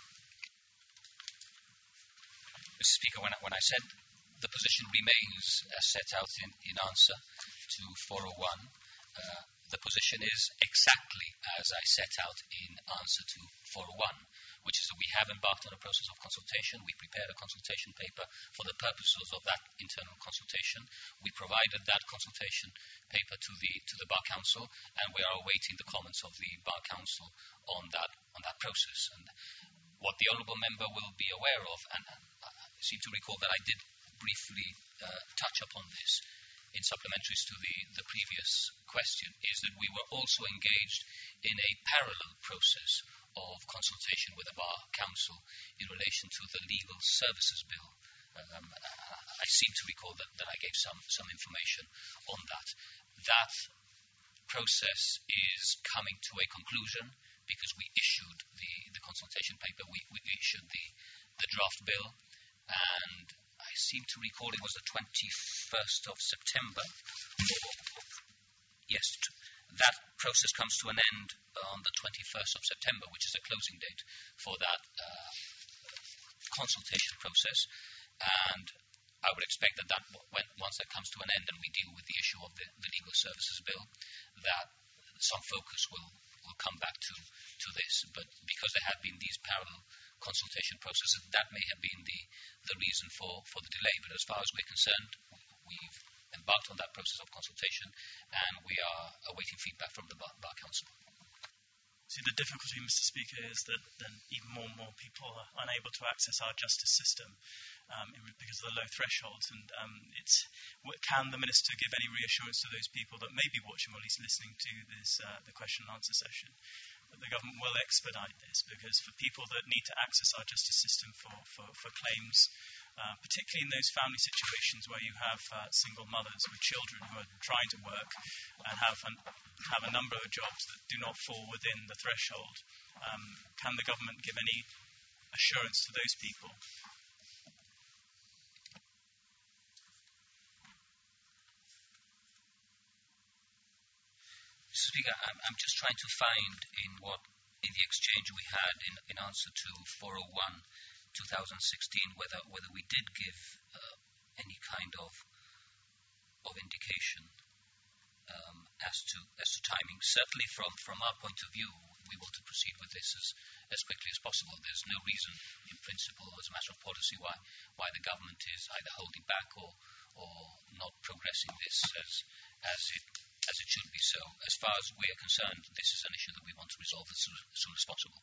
[SPEAKER 11] Mister Speaker, when I, when I said the position remains as set out in, in answer to four oh one, uh, the position is exactly as I set out in answer to four oh one, which is that we have embarked on a process of consultation. We prepared a consultation paper for the purposes of that internal consultation. We provided that consultation paper to the to the Bar Council, and we are awaiting the comments of the Bar Council on that on that process. And what the honourable member will be aware of, and I seem to recall that I did briefly uh, touch upon this in supplementaries to the, the previous question, is that we were also engaged in a parallel process of consultation with the Bar Council in relation to the Legal Services Bill. Um, I seem to recall that, that I gave some, some information on that. That process is coming to a conclusion because we issued the, the consultation paper, we, we issued the, the draft bill, and I seem to recall it was the twenty-first of September. Yes, that process comes to an end on the twenty-first of September, which is a closing date for that uh, consultation process. And I would expect that, that when, once that comes to an end and we deal with the issue of the, the Legal Services Bill, that some focus will, will come back to, to this. But because there have been these parallel consultation processes, that may have been the, the reason for, for the delay. But as far as we're concerned, we've embarked on that process of consultation, and we are awaiting feedback from the Bar, Bar Council.
[SPEAKER 10] See, the difficulty, Mister Speaker, is that then even more and more people are unable to access our justice system um, because of the low thresholds. And um, it's, can the Minister give any reassurance to those people that may be watching or at least listening to this, uh, the question and answer session, that the government will expedite this? Because for people that need to access our justice system for, for, for claims, Uh, particularly in those family situations where you have uh, single mothers with children who are trying to work and have, an, have a number of jobs that do not fall within the threshold. Um, can the government give any assurance to those people?
[SPEAKER 11] Mister Speaker, I'm, I'm just trying to find in what in the exchange we had in, in answer to four oh one twenty sixteen, whether whether we did give uh, any kind of of indication um, as to as to timing. Certainly, from, from our point of view, we want to proceed with this as, as quickly as possible. There's no reason, in principle, as a matter of policy, why why the government is either holding back or or not progressing this as as it as it should be. So, as far as we are concerned, this is an issue that we want to resolve as soon as, soon as possible.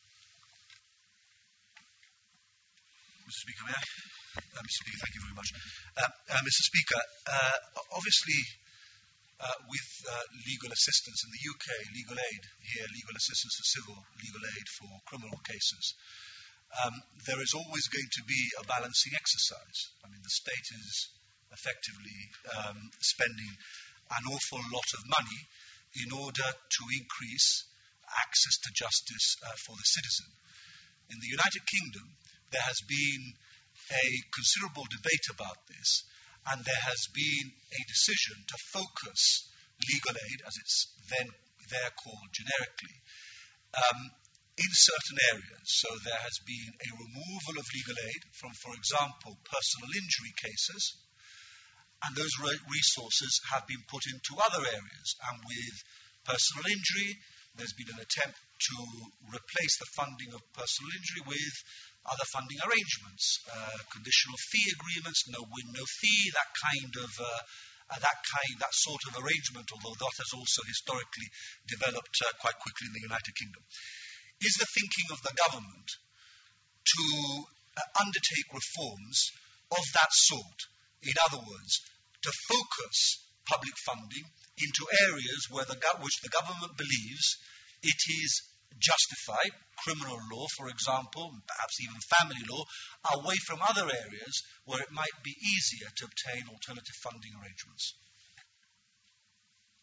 [SPEAKER 3] Mister Speaker, may I? Uh, Mister Speaker, thank you very much. Uh, uh, Mister Speaker, uh, obviously, uh, with uh, legal assistance in the U K, legal aid here, legal assistance for civil, legal aid for criminal cases, um, there is always going to be a balancing exercise. I mean, the state is effectively um, spending an awful lot of money in order to increase access to justice uh, for the citizen. In the United Kingdom, there has been a considerable debate about this, and there has been a decision to focus legal aid, as it's then there called generically, um, in certain areas. So there has been a removal of legal aid from, for example, personal injury cases, and those re- resources have been put into other areas. And with personal injury, there's been an attempt to replace the funding of personal injury with other funding arrangements, uh, conditional fee agreements, no win, no fee, that kind of uh, uh, that kind, that sort of arrangement. Although that has also historically developed uh, quite quickly in the United Kingdom. Is the thinking of the government to uh, undertake reforms of that sort? In other words, to focus public funding into areas where the go- which the government believes it is justified, criminal law, for example, perhaps even family law, away from other areas where it might be easier to obtain alternative funding arrangements.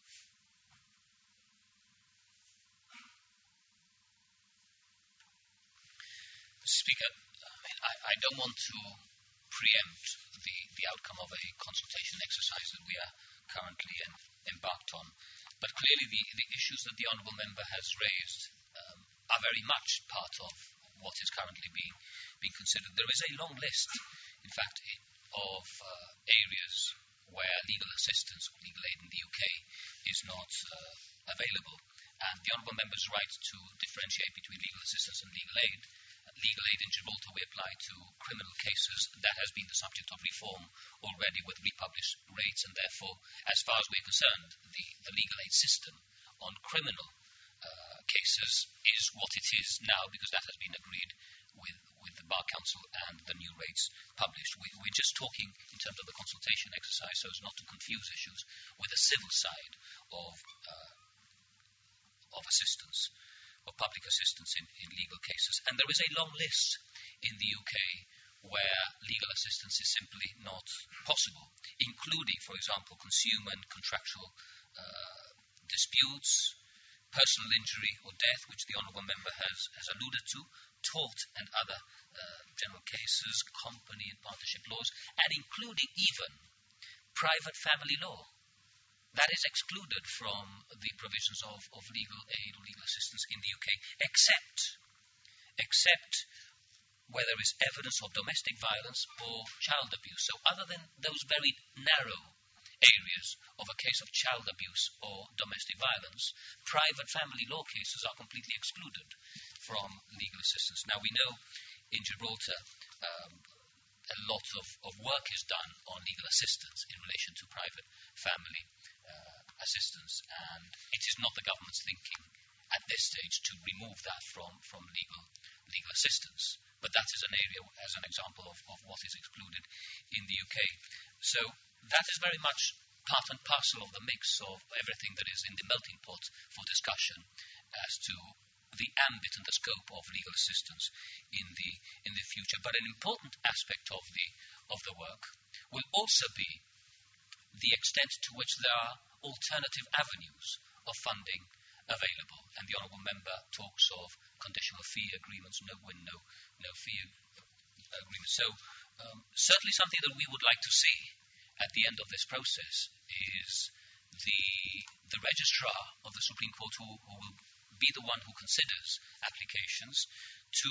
[SPEAKER 11] Speaker, I, mean, I, I don't want to preempt the, the outcome of a consultation exercise that we are currently in, embarked on. But clearly the, the issues that the Honourable Member has raised um, are very much part of what is currently being, being considered. There is a long list, in fact, of uh, areas where legal assistance or legal aid in the U K is not uh, available. And the Honourable Member's right to differentiate between legal assistance and legal aid. Legal aid in Gibraltar we apply to criminal cases. That has been the subject of reform already with republished rates, and therefore, as far as we're concerned, the, the legal aid system on criminal uh, cases is what it is now, because that has been agreed with, with the Bar Council and the new rates published. We, we're just talking in terms of the consultation exercise so as not to confuse issues with the civil side of uh, of assistance, or public assistance in, in legal cases. And there is a long list in the U K where legal assistance is simply not possible, including, for example, consumer and contractual uh, disputes, personal injury or death, which the Honourable Member has, has alluded to, tort and other uh, general cases, company and partnership laws, and including even private family law. That is excluded from the provisions of, of legal aid or legal assistance in the U K, except, except where there is evidence of domestic violence or child abuse. So other than those very narrow areas of a case of child abuse or domestic violence, private family law cases are completely excluded from legal assistance. Now, we know in Gibraltar um, a lot of, of work is done on legal assistance in relation to private family uh, assistance, and it is not the government's thinking at this stage to remove that from, from legal legal assistance. But that is an area, as an example of, of what is excluded in the U K. So that is very much part and parcel of the mix of everything that is in the melting pot for discussion as to the ambit and the scope of legal assistance in the in the future. But an important aspect of the of the work will also be the extent to which there are alternative avenues of funding available. And the Honourable Member talks of conditional fee agreements, no win, no no fee agreements. So um, certainly something that we would like to see at the end of this process is the the registrar of the Supreme Court, who, who will be the one who considers applications, to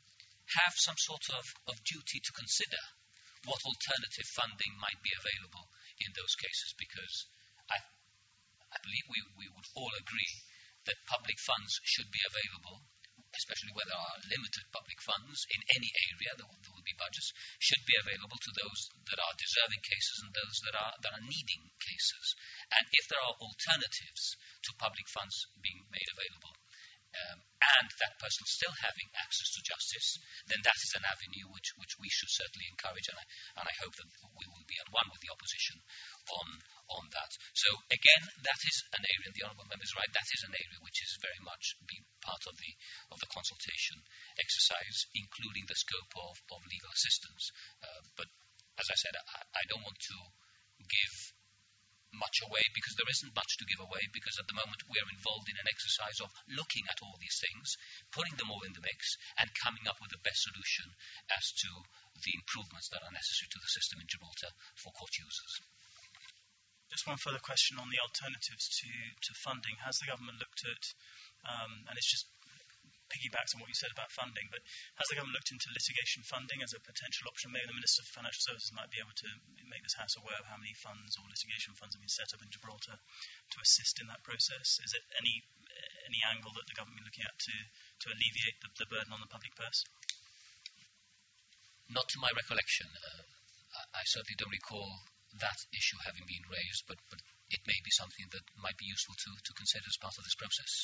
[SPEAKER 11] have some sort of, of duty to consider what alternative funding might be available in those cases, because I, I believe we, we would all agree that public funds should be available, especially where there are limited public funds in any area, there will, there will be budgets, should be available to those that are deserving cases and those that are that are needing cases. And if there are alternatives to public funds being made available, um, and that person still having access to justice, then that is an avenue which, which we should certainly encourage, and I, and I hope that we will be at one with the opposition on on that. So again, that is an area, and the Honourable Member is right, that is an area which is very much being part of the of the consultation exercise, including the scope of, of legal assistance. Uh, but as I said, I, I don't want to give much away, because there isn't much to give away, because at the moment we are involved in an exercise of looking at all these things, putting them all in the mix, and coming up with the best solution as to the improvements that are necessary to the system in Gibraltar for court users.
[SPEAKER 10] Just one further question on the alternatives to, to funding. Has the government looked at, um, and it's just piggybacks on what you said about funding, but has the government looked into litigation funding as a potential option? Maybe the Minister for Financial Services might be able to make this House aware of how many funds or litigation funds have been set up in Gibraltar to assist in that process. Is it any any angle that the government is looking at to, to alleviate the, the burden on the public purse?
[SPEAKER 11] Not to my recollection. Uh, I, I certainly don't recall that issue having been raised, but, but it may be something that might be useful to, to consider as part of this process.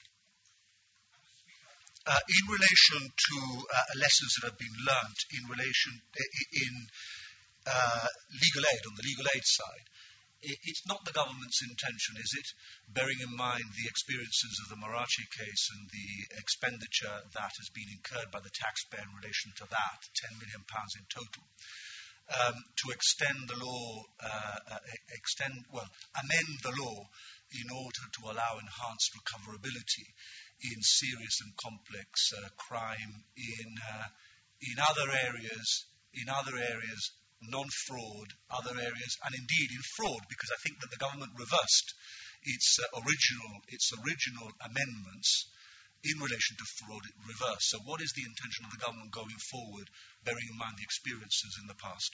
[SPEAKER 3] Uh, in relation to uh, lessons that have been learnt in relation in uh, legal aid, on the legal aid side, it, it's not the government's intention, is it, bearing in mind the experiences of the Marachi case and the expenditure that has been incurred by the taxpayer in relation to that, ten million pounds in total, um, to extend the law, uh, uh, extend, well, amend the law in order to allow enhanced recoverability in serious and complex uh, crime in uh, in other areas, in other areas, non-fraud, other areas, and indeed in fraud, because I think that the government reversed its uh, original its original amendments in relation to fraud. It reversed. So what is the intention of the government going forward, bearing in mind the experiences in the past?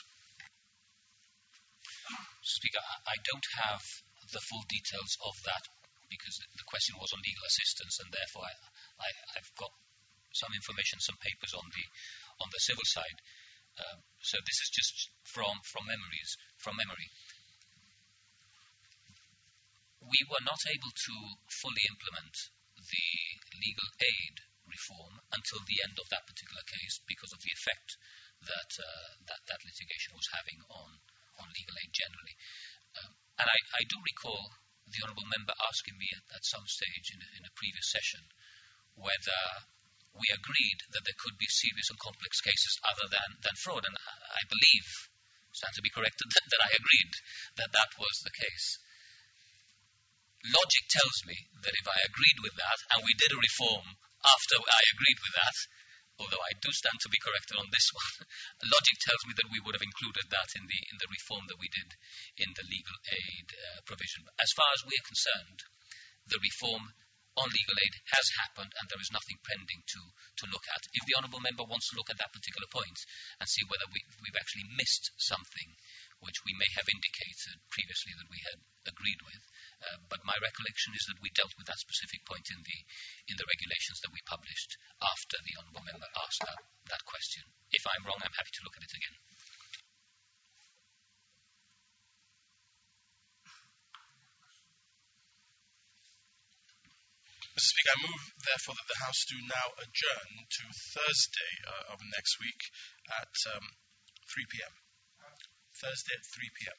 [SPEAKER 11] Speaker, I don't have the full details of that because the question was on legal assistance, and therefore I, I, I've got some information, some papers on the on the civil side. Um, so this is just from from memories from memory. We were not able to fully implement the legal aid reform until the end of that particular case because of the effect that uh, that, that litigation was having on, on legal aid generally. Um, and I, I do recall the Honourable Member asking me at, at some stage in a, in a previous session whether we agreed that there could be serious and complex cases other than, than fraud. And I, I believe, stand to be corrected, that, that I agreed that that was the case. Logic tells me that if I agreed with that, and we did a reform after I agreed with that, although I do stand to be corrected on this one, logic tells me that we would have included that in the in the reform that we did in the legal aid uh, provision. As far as we are concerned, the reform on legal aid has happened, and there is nothing pending to, to look at. If the Honourable Member wants to look at that particular point and see whether we, we've actually missed something which we may have indicated previously that we had agreed with, uh, but my recollection is that we dealt with that specific point in the in the regulations that we published after the Honourable Member asked that, that question. If I'm wrong, I'm happy to look at it again.
[SPEAKER 2] Mister Speaker, I move, therefore, that the House do now adjourn to Thursday uh, of next week at um, three p.m. Thursday at three p.m.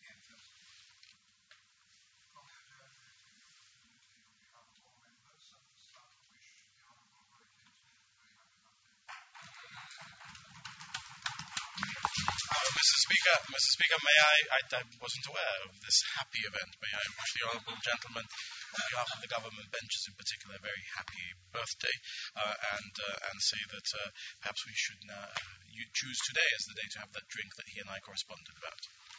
[SPEAKER 2] Mister Speaker, Mister Speaker, may I, I, I wasn't aware of this happy event. May I wish the honourable gentleman, on behalf of the government benches in particular, a very happy birthday, uh, and uh, and say that uh, perhaps we should uh, choose today as the day to have that drink that he and I corresponded about.